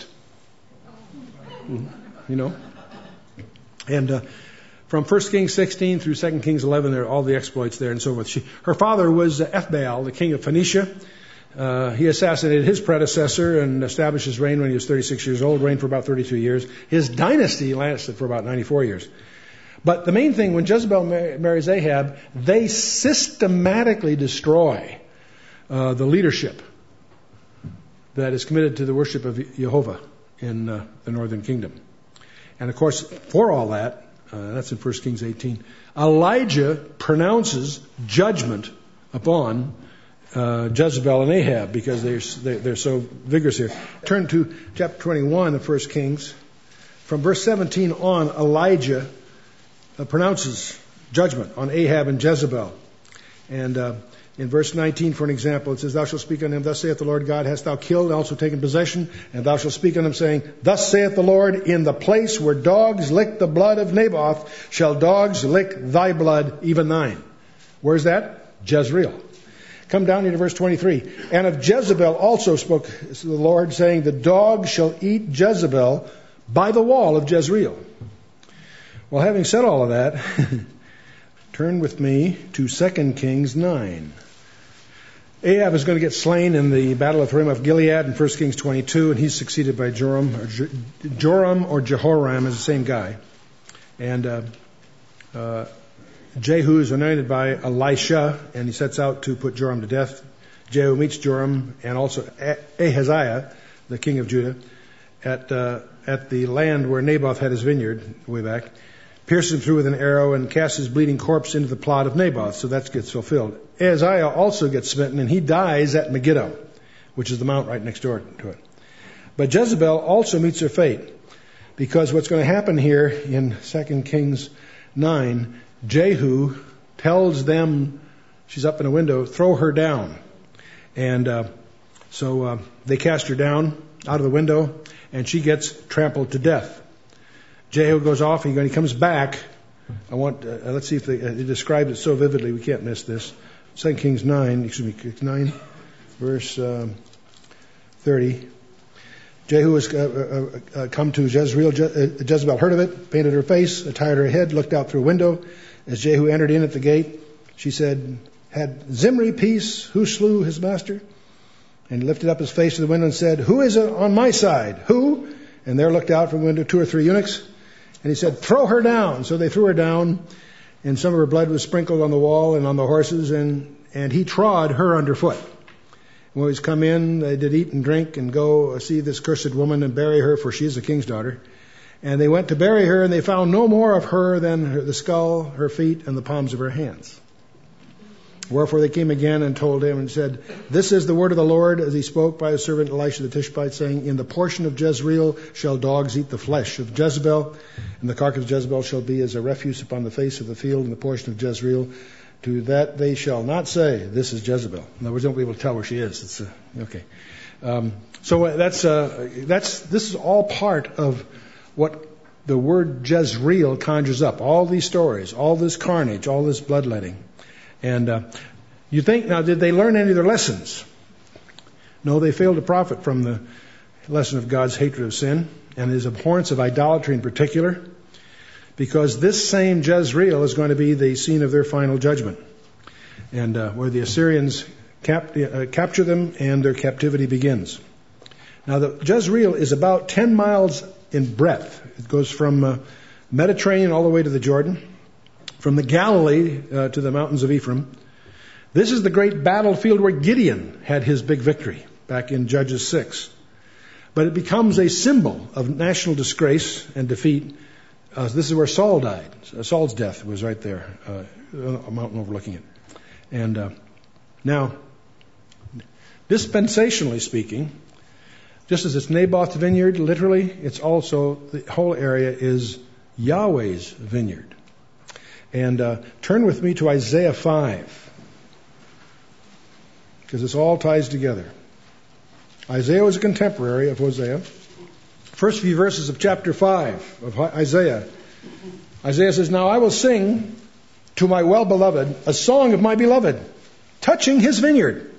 You know? And uh, from First Kings sixteen through Second Kings eleven, there are all the exploits there and so forth. She, her father was uh, Ethbaal, the king of Phoenicia. Uh, he assassinated his predecessor and established his reign when he was thirty-six years old, reigned for about thirty-two years. His dynasty lasted for about ninety-four years. But the main thing, when Jezebel mar- marries Ahab, they systematically destroy uh, the leadership that is committed to the worship of Jehovah in uh, the northern kingdom. And of course, for all that, uh, that's in First Kings eighteen, Elijah pronounces judgment upon uh, Jezebel and Ahab because they're, they're, they're so vigorous here. Turn to chapter twenty-one of First Kings. From verse seventeen on, Elijah uh, pronounces judgment on Ahab and Jezebel. And uh, in verse nineteen, for an example, it says, Thou shalt speak unto him, Thus saith the Lord God, Hast thou killed and also taken possession? And thou shalt speak unto him, saying, Thus saith the Lord, In the place where dogs lick the blood of Naboth, shall dogs lick thy blood, even thine. Where's that? Jezreel. Come down into verse twenty-three. And of Jezebel also spoke the Lord, saying, The dog shall eat Jezebel by the wall of Jezreel. Well, having said all of that, turn with me to Second Kings nine. Ahab is going to get slain in the battle of Ramoth Gilead in First Kings twenty-two, and he's succeeded by Joram, or Je- Joram or Jehoram is the same guy. And uh, uh, Jehu is anointed by Elisha, and he sets out to put Joram to death. Jehu meets Joram and also Ahaziah, the king of Judah, at uh, at the land where Naboth had his vineyard way back, pierces him through with an arrow and casts his bleeding corpse into the plot of Naboth. So that gets fulfilled. Ahaziah also gets smitten, and he dies at Megiddo, which is the mount right next door to it. But Jezebel also meets her fate, because what's going to happen here in Second Kings nine, Jehu tells them, she's up in a window, throw her down. And uh, so uh, they cast her down out of the window, and she gets trampled to death. Jehu goes off, and he comes back. I want, uh, let's see if they, uh, they described it so vividly, we can't miss this. Second Kings nine, excuse me, nine, verse um, thirty. Jehu has uh, uh, uh, come to Jezreel. Je- uh, Jezebel heard of it, painted her face, attired her head, looked out through a window. As Jehu entered in at the gate, she said, Had Zimri peace? Who slew his master? And he lifted up his face to the window and said, Who is on my side? Who? And there looked out from the window two or three eunuchs. And he said, Throw her down. So they threw her down, and some of her blood was sprinkled on the wall and on the horses, and, and he trod her underfoot. And when he's come in, they did eat and drink and go see this cursed woman and bury her, for she is a king's daughter. And they went to bury her, and they found no more of her than her, the skull, her feet, and the palms of her hands. Wherefore they came again and told him and said, This is the word of the Lord, as he spoke by his servant Elisha the Tishbite, saying, In the portion of Jezreel shall dogs eat the flesh of Jezebel, and the carcass of Jezebel shall be as a refuse upon the face of the field in the portion of Jezreel. To that they shall not say, This is Jezebel. In other words, don't be able to tell where she is. It's uh, okay. Um, so that's uh, that's this is all part of what the word Jezreel conjures up. All these stories, all this carnage, all this bloodletting. And uh, you think, now, did they learn any of their lessons? No, they failed to profit from the lesson of God's hatred of sin and his abhorrence of idolatry in particular, because this same Jezreel is going to be the scene of their final judgment, and uh, where the Assyrians cap- uh, capture them and their captivity begins. Now, the Jezreel is about ten miles in breadth. It goes from uh, Mediterranean all the way to the Jordan, from the Galilee uh, to the mountains of Ephraim. This is the great battlefield where Gideon had his big victory back in Judges six. But it becomes a symbol of national disgrace and defeat. Uh, this is where Saul died. Saul's death was right there, uh, a mountain overlooking it. And uh, now, dispensationally speaking, just as it's Naboth's vineyard, literally, it's also, the whole area is Yahweh's vineyard. And uh, turn with me to Isaiah five, because this all ties together. Isaiah was a contemporary of Hosea. First few verses of chapter five of Isaiah. Isaiah says, Now I will sing to my well-beloved a song of my beloved, touching his vineyard.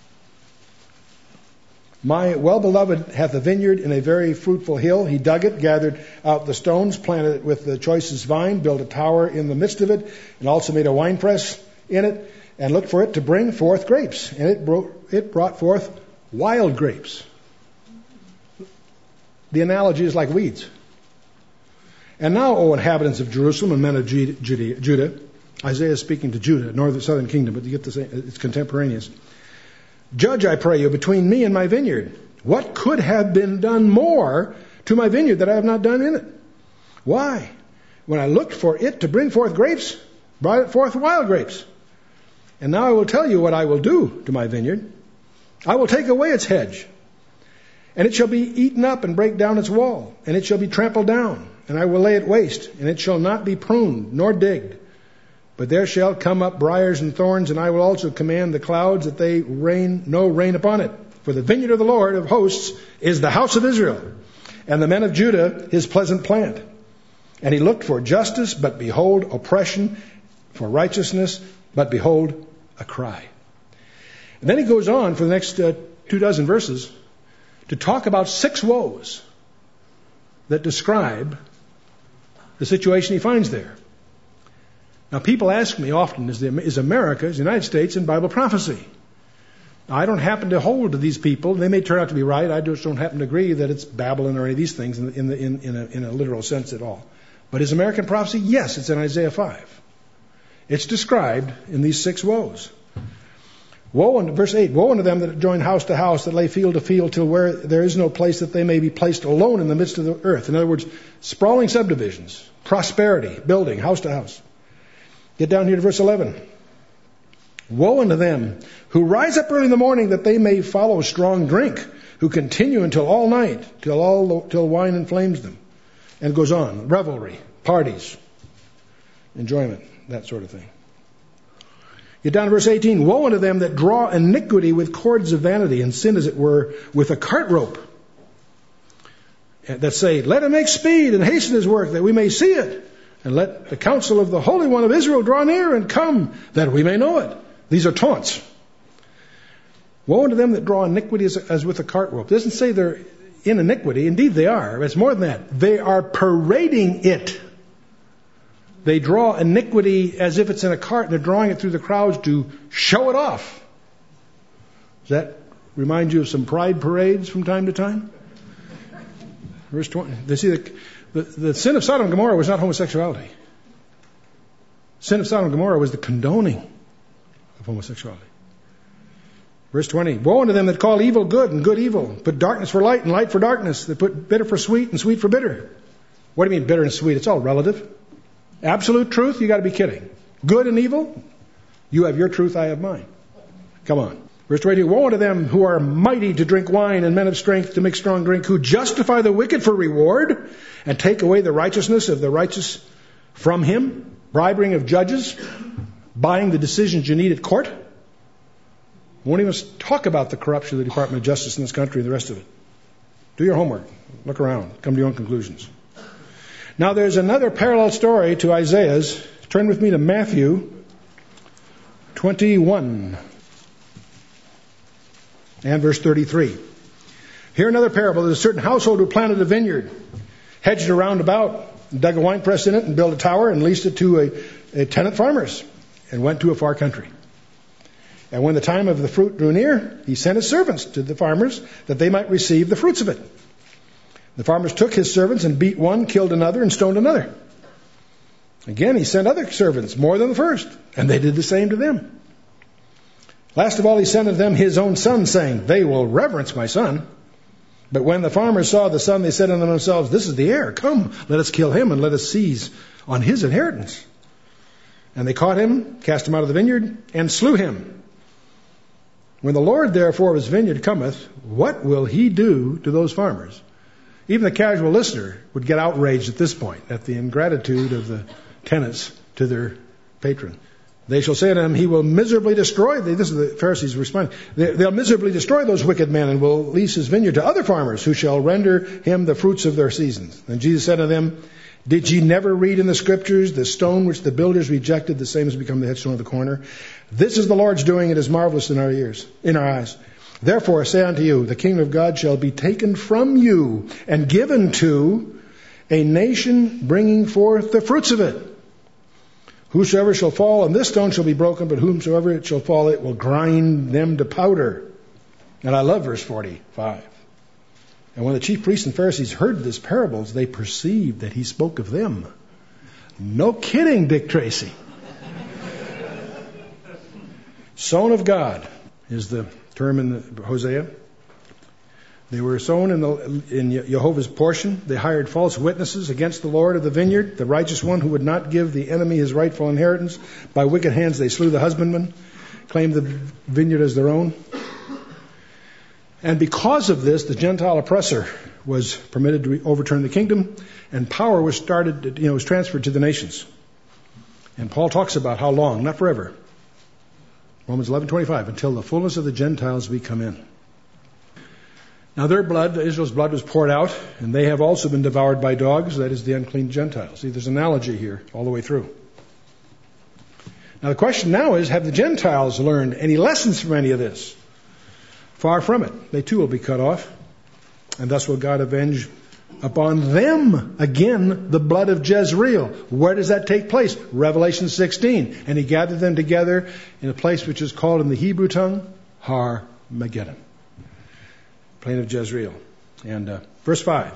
My well-beloved hath a vineyard in a very fruitful hill. He dug it, gathered out the stones, planted it with the choicest vine, built a tower in the midst of it, and also made a winepress in it, and looked for it to bring forth grapes. And it brought, it brought forth wild grapes. The analogy is like weeds. And now, O inhabitants of Jerusalem and men of Judah, Isaiah is speaking to Judah, northern southern kingdom, but you get the same, it's contemporaneous. Judge, I pray you, between me and my vineyard. What could have been done more to my vineyard that I have not done in it? Why? When I looked for it to bring forth grapes, brought it forth wild grapes. And now I will tell you what I will do to my vineyard. I will take away its hedge, and it shall be eaten up and break down its wall, and it shall be trampled down, and I will lay it waste, and it shall not be pruned nor digged. But there shall come up briars and thorns, and I will also command the clouds that they rain no rain upon it. For the vineyard of the Lord of hosts is the house of Israel, and the men of Judah his pleasant plant. And he looked for justice, but behold, oppression, for righteousness, but behold, a cry. And then he goes on for the next uh, two dozen verses to talk about six woes that describe the situation he finds there. Now, people ask me often, is, the, is America, is the United States, in Bible prophecy? Now, I don't happen to hold to these people. They may turn out to be right. I just don't happen to agree that it's Babylon or any of these things in, in, the, in, in, a, in a literal sense at all. But is American prophecy? Yes, it's in Isaiah five. It's described in these six woes. Woe unto, verse eight, woe unto them that join house to house, that lay field to field, till where there is no place that they may be placed alone in the midst of the earth. In other words, sprawling subdivisions, prosperity, building, house to house. Get down here to verse eleven. Woe unto them who rise up early in the morning, that they may follow strong drink, who continue until all night, till all till wine inflames them. And goes on, revelry, parties, enjoyment, that sort of thing. Get down to verse eighteen. Woe unto them that draw iniquity with cords of vanity, and sin, as it were, with a cart rope. That say, let him make speed and hasten his work, that we may see it. And let the counsel of the Holy One of Israel draw near and come, that we may know it. These are taunts. Woe unto them that draw iniquity as, as with a cart rope. It doesn't say they're in iniquity. Indeed they are. It's more than that. They are parading it. They draw iniquity as if it's in a cart, and they're drawing it through the crowds to show it off. Does that remind you of some pride parades from time to time? Verse twenty. They see the, the, the sin of Sodom and Gomorrah was not homosexuality. Sin of Sodom and Gomorrah was the condoning of homosexuality. Verse twenty. Woe unto them that call evil good and good evil, put darkness for light and light for darkness, that put bitter for sweet and sweet for bitter. What do you mean bitter and sweet? It's all relative. Absolute truth, you got to be kidding. Good and evil, you have your truth, I have mine. Come on. Verse twenty-two, woe unto them who are mighty to drink wine and men of strength to make strong drink, who justify the wicked for reward and take away the righteousness of the righteous from him, bribing of judges, buying the decisions you need at court. Won't even talk about the corruption of the Department of Justice in this country and the rest of it. Do your homework. Look around. Come to your own conclusions. Now there's another parallel story to Isaiah's. Turn with me to Matthew twenty-one and verse thirty-three. Here another parable. There's a certain household who planted a vineyard, hedged around about, dug a wine press in it, and built a tower, and leased it to a, a tenant farmers, and went to a far country. And when the time of the fruit drew near, he sent his servants to the farmers, that they might receive the fruits of it. The farmers took his servants and beat one, killed another, and stoned another. Again, he sent other servants, more than the first, and they did the same to them. Last of all, he sent unto them his own son, saying, they will reverence my son. But when the farmers saw the son, they said unto themselves, this is the heir. Come, let us kill him, and let us seize on his inheritance. And they caught him, cast him out of the vineyard, and slew him. When the Lord therefore of his vineyard cometh, what will he do to those farmers? Even the casual listener would get outraged at this point, at the ingratitude of the tenants to their patron. They shall say to him, he will miserably destroy, they, this is the Pharisees responding, they, they'll miserably destroy those wicked men, and will lease his vineyard to other farmers, who shall render him the fruits of their seasons. And Jesus said to them, did ye never read in the Scriptures, the stone which the builders rejected, the same has become the headstone of the corner? This is the Lord's doing, it is marvelous in our ears, in our eyes. Therefore I say unto you, the kingdom of God shall be taken from you, and given to a nation bringing forth the fruits of it. Whosoever shall fall on this stone shall be broken, but whomsoever it shall fall, it will grind them to powder. And I love verse forty-five. And when the chief priests and Pharisees heard this parables, they perceived that he spoke of them. No kidding, Dick Tracy. Sown of God is the term in the Hosea. They were sown in, the, in Jehovah's portion. They hired false witnesses against the Lord of the vineyard, the righteous one who would not give the enemy his rightful inheritance. By wicked hands they slew the husbandman. claim the vineyard as their own. And because of this, the Gentile oppressor was permitted to overturn the kingdom, and power was started, you know, was transferred to the nations. And Paul talks about how long, not forever. Romans eleven twenty-five, until the fullness of the Gentiles be come in. Now their blood, Israel's blood, was poured out, and they have also been devoured by dogs, that is the unclean Gentiles. See, there's an analogy here all the way through. Now the question now is, have the Gentiles learned any lessons from any of this? Far from it. They too will be cut off, and thus will God avenge upon them again the blood of Jezreel. Where does that take place? Revelation sixteen. And he gathered them together in a place which is called in the Hebrew tongue Har Megiddo, plain of Jezreel. And uh, verse five.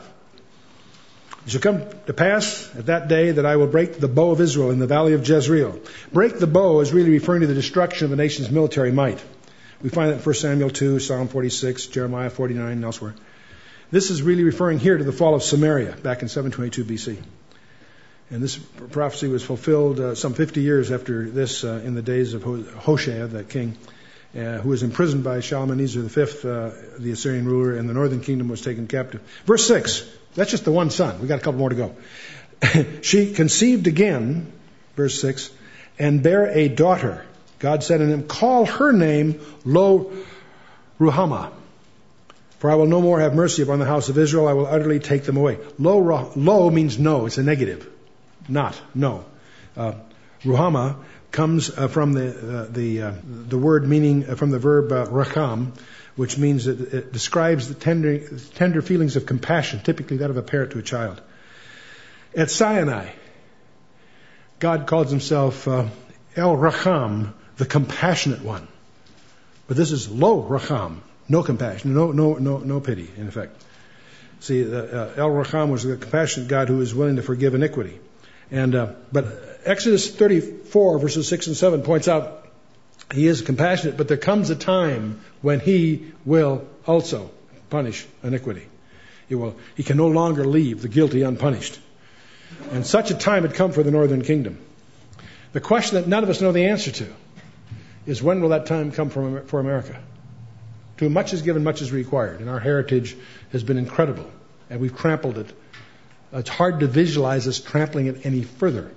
It shall come to pass at that day that I will break the bow of Israel in the valley of Jezreel. Break the bow is really referring to the destruction of the nation's military might. We find that in First Samuel two, Psalm forty-six, Jeremiah forty-nine, and elsewhere. This is really referring here to the fall of Samaria back in seven twenty-two B C. And this prophecy was fulfilled uh, some fifty years after this uh, in the days of Hoshea, the king, uh, who was imprisoned by Shalmaneser the fifth, uh, the Assyrian ruler, and the northern kingdom was taken captive. Verse six, that's just the one son. We've got a couple more to go. She conceived again, verse six, and bare a daughter. God said unto him, call her name Lo Ruhamah. For I will no more have mercy upon the house of Israel. I will utterly take them away. Lo, lo means no. It's a negative. Not, no. Uh, Ruhamah comes uh, from the uh, the uh, the word meaning uh, from the verb uh, racham, which means that it describes the tender tender feelings of compassion, typically that of a parent to a child. At Sinai, God calls himself uh, El Racham, the compassionate one. But this is Lo Racham, no compassion, no no no no pity, in effect. See, uh, El Racham was the compassionate God who is willing to forgive iniquity. And uh, but Exodus thirty-four verses six and seven points out he is compassionate, but there comes a time when he will also punish iniquity. He will. He can no longer leave the guilty unpunished. And such a time had come for the northern kingdom. The question that none of us know the answer to is, when will that time come for, for America? To whom much is given, much is required. And our heritage has been incredible, and we've trampled it. It's hard to visualize us trampling it any further.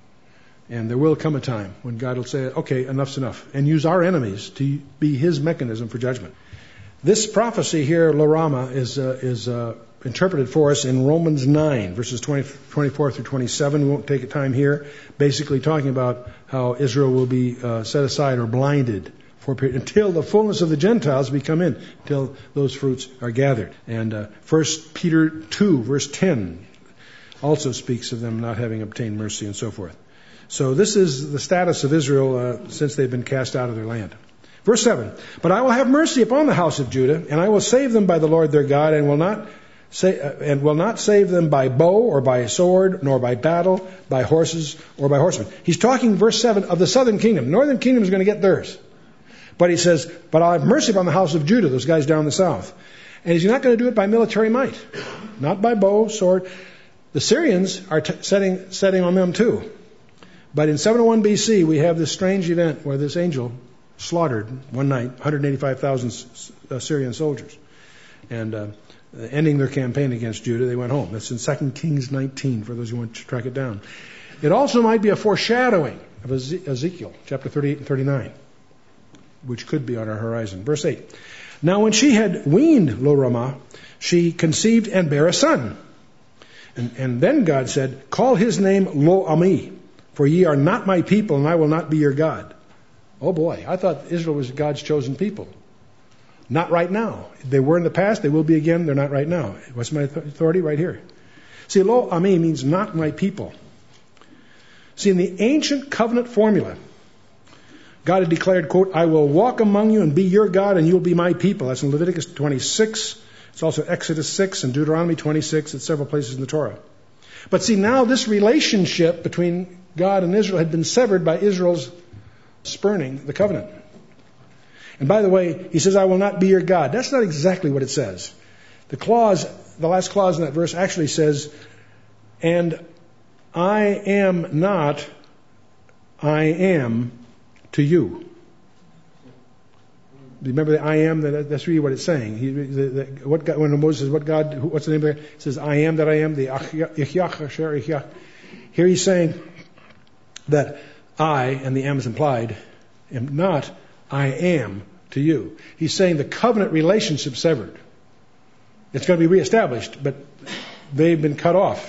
And there will come a time when God will say, okay, enough's enough, and use our enemies to be his mechanism for judgment. This prophecy here, Lo Ruhamah, is, uh, is uh, interpreted for us in Romans nine, verses twenty, twenty-four through twenty-seven. We won't take time here. Basically talking about how Israel will be uh, set aside or blinded for a period until the fullness of the Gentiles be come in, until those fruits are gathered. And uh, First Peter two, verse ten, also speaks of them not having obtained mercy and so forth. So this is the status of Israel uh, since they've been cast out of their land. Verse seven, but I will have mercy upon the house of Judah, and I will save them by the Lord their God, and will not say, uh, and will not save them by bow or by sword, nor by battle, by horses or by horsemen. He's talking, verse seven, of the southern kingdom. Northern kingdom is going to get theirs. But he says, but I'll have mercy upon the house of Judah, those guys down the south. And he's not going to do it by military might, not by bow, sword. The Syrians are t- setting, setting on them too. But in seven oh one B C, we have this strange event where this angel slaughtered one night one hundred eighty-five thousand Syrian soldiers. And uh, ending their campaign against Judah, they went home. That's in Second Kings nineteen, for those who want to track it down. It also might be a foreshadowing of Ezekiel, chapter thirty-eight and thirty-nine, which could be on our horizon. Verse eight. Now when she had weaned Lo Ruhamah, she conceived and bare a son. And, and then God said, call his name Lo Ami, for ye are not my people, and I will not be your God. Oh boy, I thought Israel was God's chosen people. Not right now. They were in the past, they will be again, they're not right now. What's my authority? Right here. See, Lo Ami means not my people. See, in the ancient covenant formula, God had declared, quote, I will walk among you and be your God, and you will be my people. That's in Leviticus twenty-six. It's also Exodus six and Deuteronomy twenty-six at several places in the Torah. But see, now this relationship between God and Israel had been severed by Israel's spurning the covenant. And by the way, he says, I will not be your God. That's not exactly what it says. The clause, the last clause in that verse actually says, and I am not, I am to you. Remember the I am? That, that's really what it's saying. He, the, the, what God, when Moses says, what God, what's the name of it? It says, I am that I am, the Yichyach, Asher Yichyach. Here he's saying that I, and the am is implied, am not I am to you. He's saying the covenant relationship severed. It's going to be reestablished, but they've been cut off.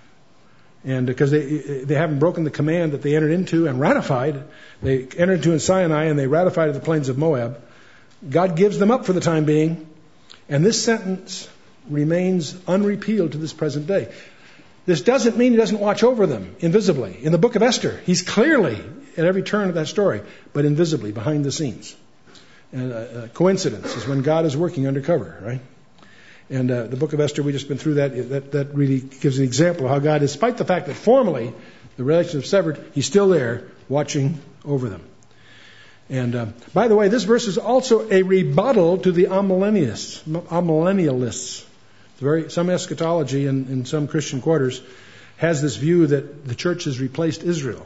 And because they they haven't broken the command that they entered into and ratified, they entered into in Sinai and they ratified at the plains of Moab. God gives them up for the time being, and this sentence remains unrepealed to this present day. This doesn't mean he doesn't watch over them invisibly. In the book of Esther, he's clearly at every turn of that story, but invisibly, behind the scenes. And a, a coincidence is when God is working undercover, right? And uh, the book of Esther, we've just been through that. That that really gives an example of how God, despite the fact that formally the relationship is severed, he's still there watching over them. And uh, by the way, this verse is also a rebuttal to the amillennialists. Amillennialists. Very, some eschatology in, in some Christian quarters has this view that the church has replaced Israel.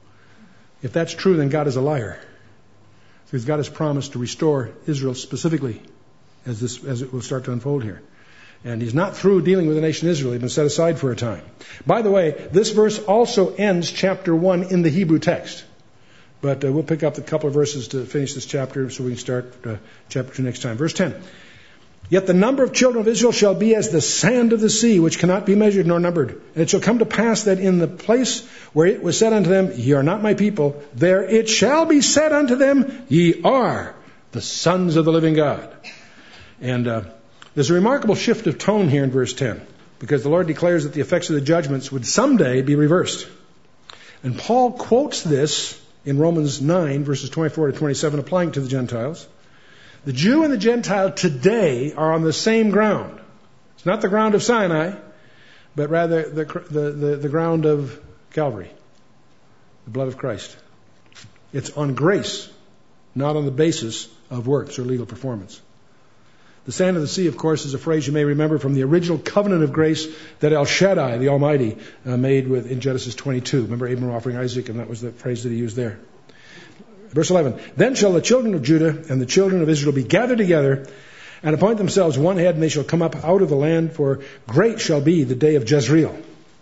If that's true, then God is a liar. Because God has promised to restore Israel specifically, as this as it will start to unfold here. And he's not through dealing with the nation Israel. He's been set aside for a time. By the way, this verse also ends chapter one in the Hebrew text. But uh, we'll pick up a couple of verses to finish this chapter so we can start uh, chapter two next time. Verse ten. Yet the number of children of Israel shall be as the sand of the sea, which cannot be measured nor numbered. And it shall come to pass that in the place where it was said unto them, Ye are not my people, there it shall be said unto them, Ye are the sons of the living God. And uh, there's a remarkable shift of tone here in verse ten, because the Lord declares that the effects of the judgments would someday be reversed. And Paul quotes this in Romans nine, verses twenty-four to twenty-seven, applying to the Gentiles. The Jew and the Gentile today are on the same ground. It's not the ground of Sinai, but rather the, the, the, the ground of Calvary, the blood of Christ. It's on grace, not on the basis of works or legal performance. The sand of the sea, of course, is a phrase you may remember from the original covenant of grace that El Shaddai, the Almighty, uh, made with in Genesis twenty-two. Remember Abraham offering Isaac, and that was the phrase that he used there. Verse eleven, Then shall the children of Judah and the children of Israel be gathered together and appoint themselves one head, and they shall come up out of the land, for great shall be the day of Jezreel.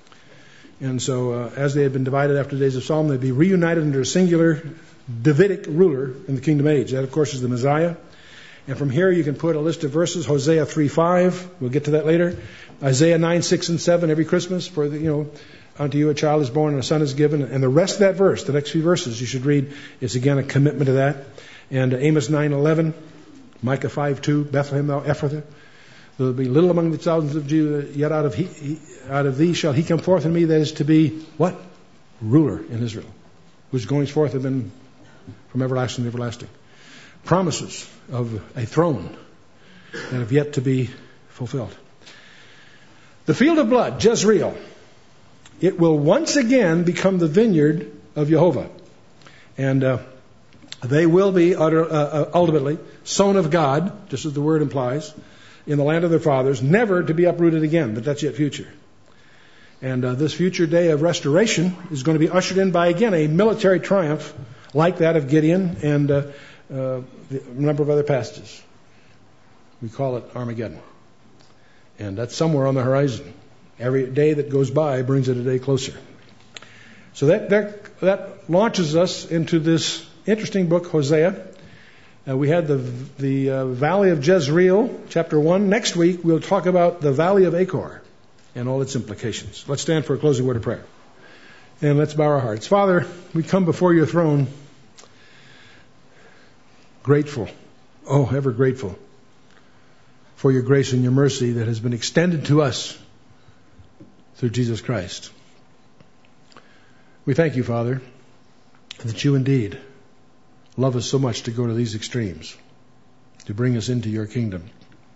And so, uh, as they had been divided after the days of Solomon, they'd be reunited under a singular Davidic ruler in the kingdom age. That, of course, is the Messiah. And from here you can put a list of verses. Hosea three five, we'll get to that later. Isaiah nine six and seven every Christmas, for the, you know, unto you a child is born and a son is given. And the rest of that verse, the next few verses you should read, is again a commitment to that. And uh, Amos nine eleven, Micah five two, Bethlehem thou Ephrathah, there will be little among the thousands of Judah, yet out of he, he, out of thee shall he come forth in me, that is to be what? Ruler in Israel, whose goings forth have been from everlasting to everlasting. Promises of a throne that have yet to be fulfilled. The field of blood, Jezreel, it will once again become the vineyard of Jehovah. And uh, they will be utter, uh, ultimately sown of God, just as the word implies, in the land of their fathers, never to be uprooted again, but that's yet future. And uh, this future day of restoration is going to be ushered in by, again, a military triumph like that of Gideon and uh, uh, a number of other passages. We call it Armageddon. And that's somewhere on the horizon. Every day that goes by brings it a day closer. So that that, that launches us into this interesting book, Hosea. Uh, we had the the uh, Valley of Jezreel, chapter one. Next week we'll talk about the Valley of Achor and all its implications. Let's stand for a closing word of prayer. And let's bow our hearts. Father, we come before your throne grateful, oh, ever grateful for your grace and your mercy that has been extended to us through Jesus Christ. We thank you, Father, that you indeed love us so much to go to these extremes, to bring us into your kingdom.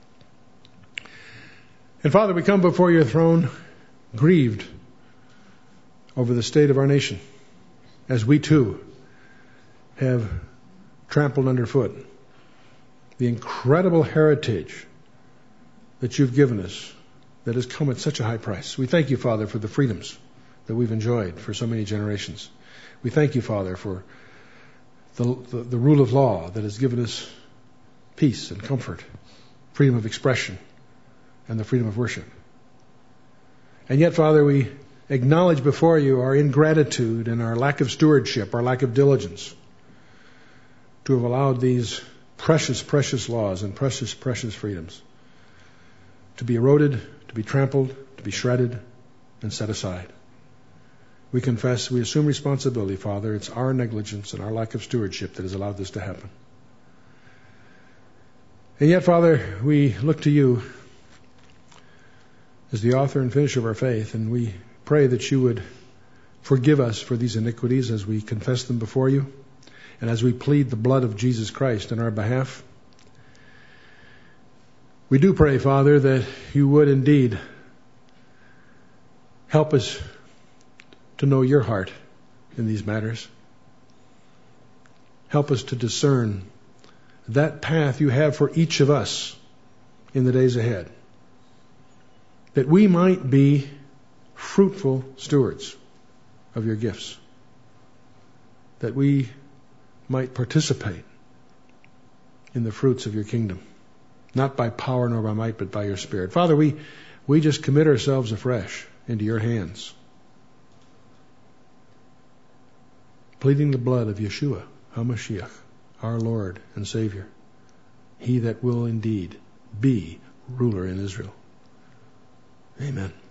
And Father, we come before your throne grieved over the state of our nation, as we too have trampled underfoot the incredible heritage that you've given us that has come at such a high price. We thank you, Father, for the freedoms that we've enjoyed for so many generations. We thank you, Father, for the, the, the rule of law that has given us peace and comfort, freedom of expression, and the freedom of worship. And yet, Father, we acknowledge before you our ingratitude and our lack of stewardship, our lack of diligence to have allowed these precious, precious laws and precious, precious freedoms to be eroded, to be trampled, to be shredded, and set aside. We confess, we assume responsibility, Father. It's our negligence and our lack of stewardship that has allowed this to happen. And yet, Father, we look to you as the author and finisher of our faith, and we pray that you would forgive us for these iniquities as we confess them before you, and as we plead the blood of Jesus Christ in our behalf. We do pray, Father, that you would indeed help us to know your heart in these matters. Help us to discern that path you have for each of us in the days ahead, that we might be fruitful stewards of your gifts, that we might participate in the fruits of your kingdom, not by power nor by might, but by your Spirit. Father, we, we just commit ourselves afresh into your hands, pleading the blood of Yeshua, HaMashiach, our Lord and Savior, he that will indeed be ruler in Israel. Amen.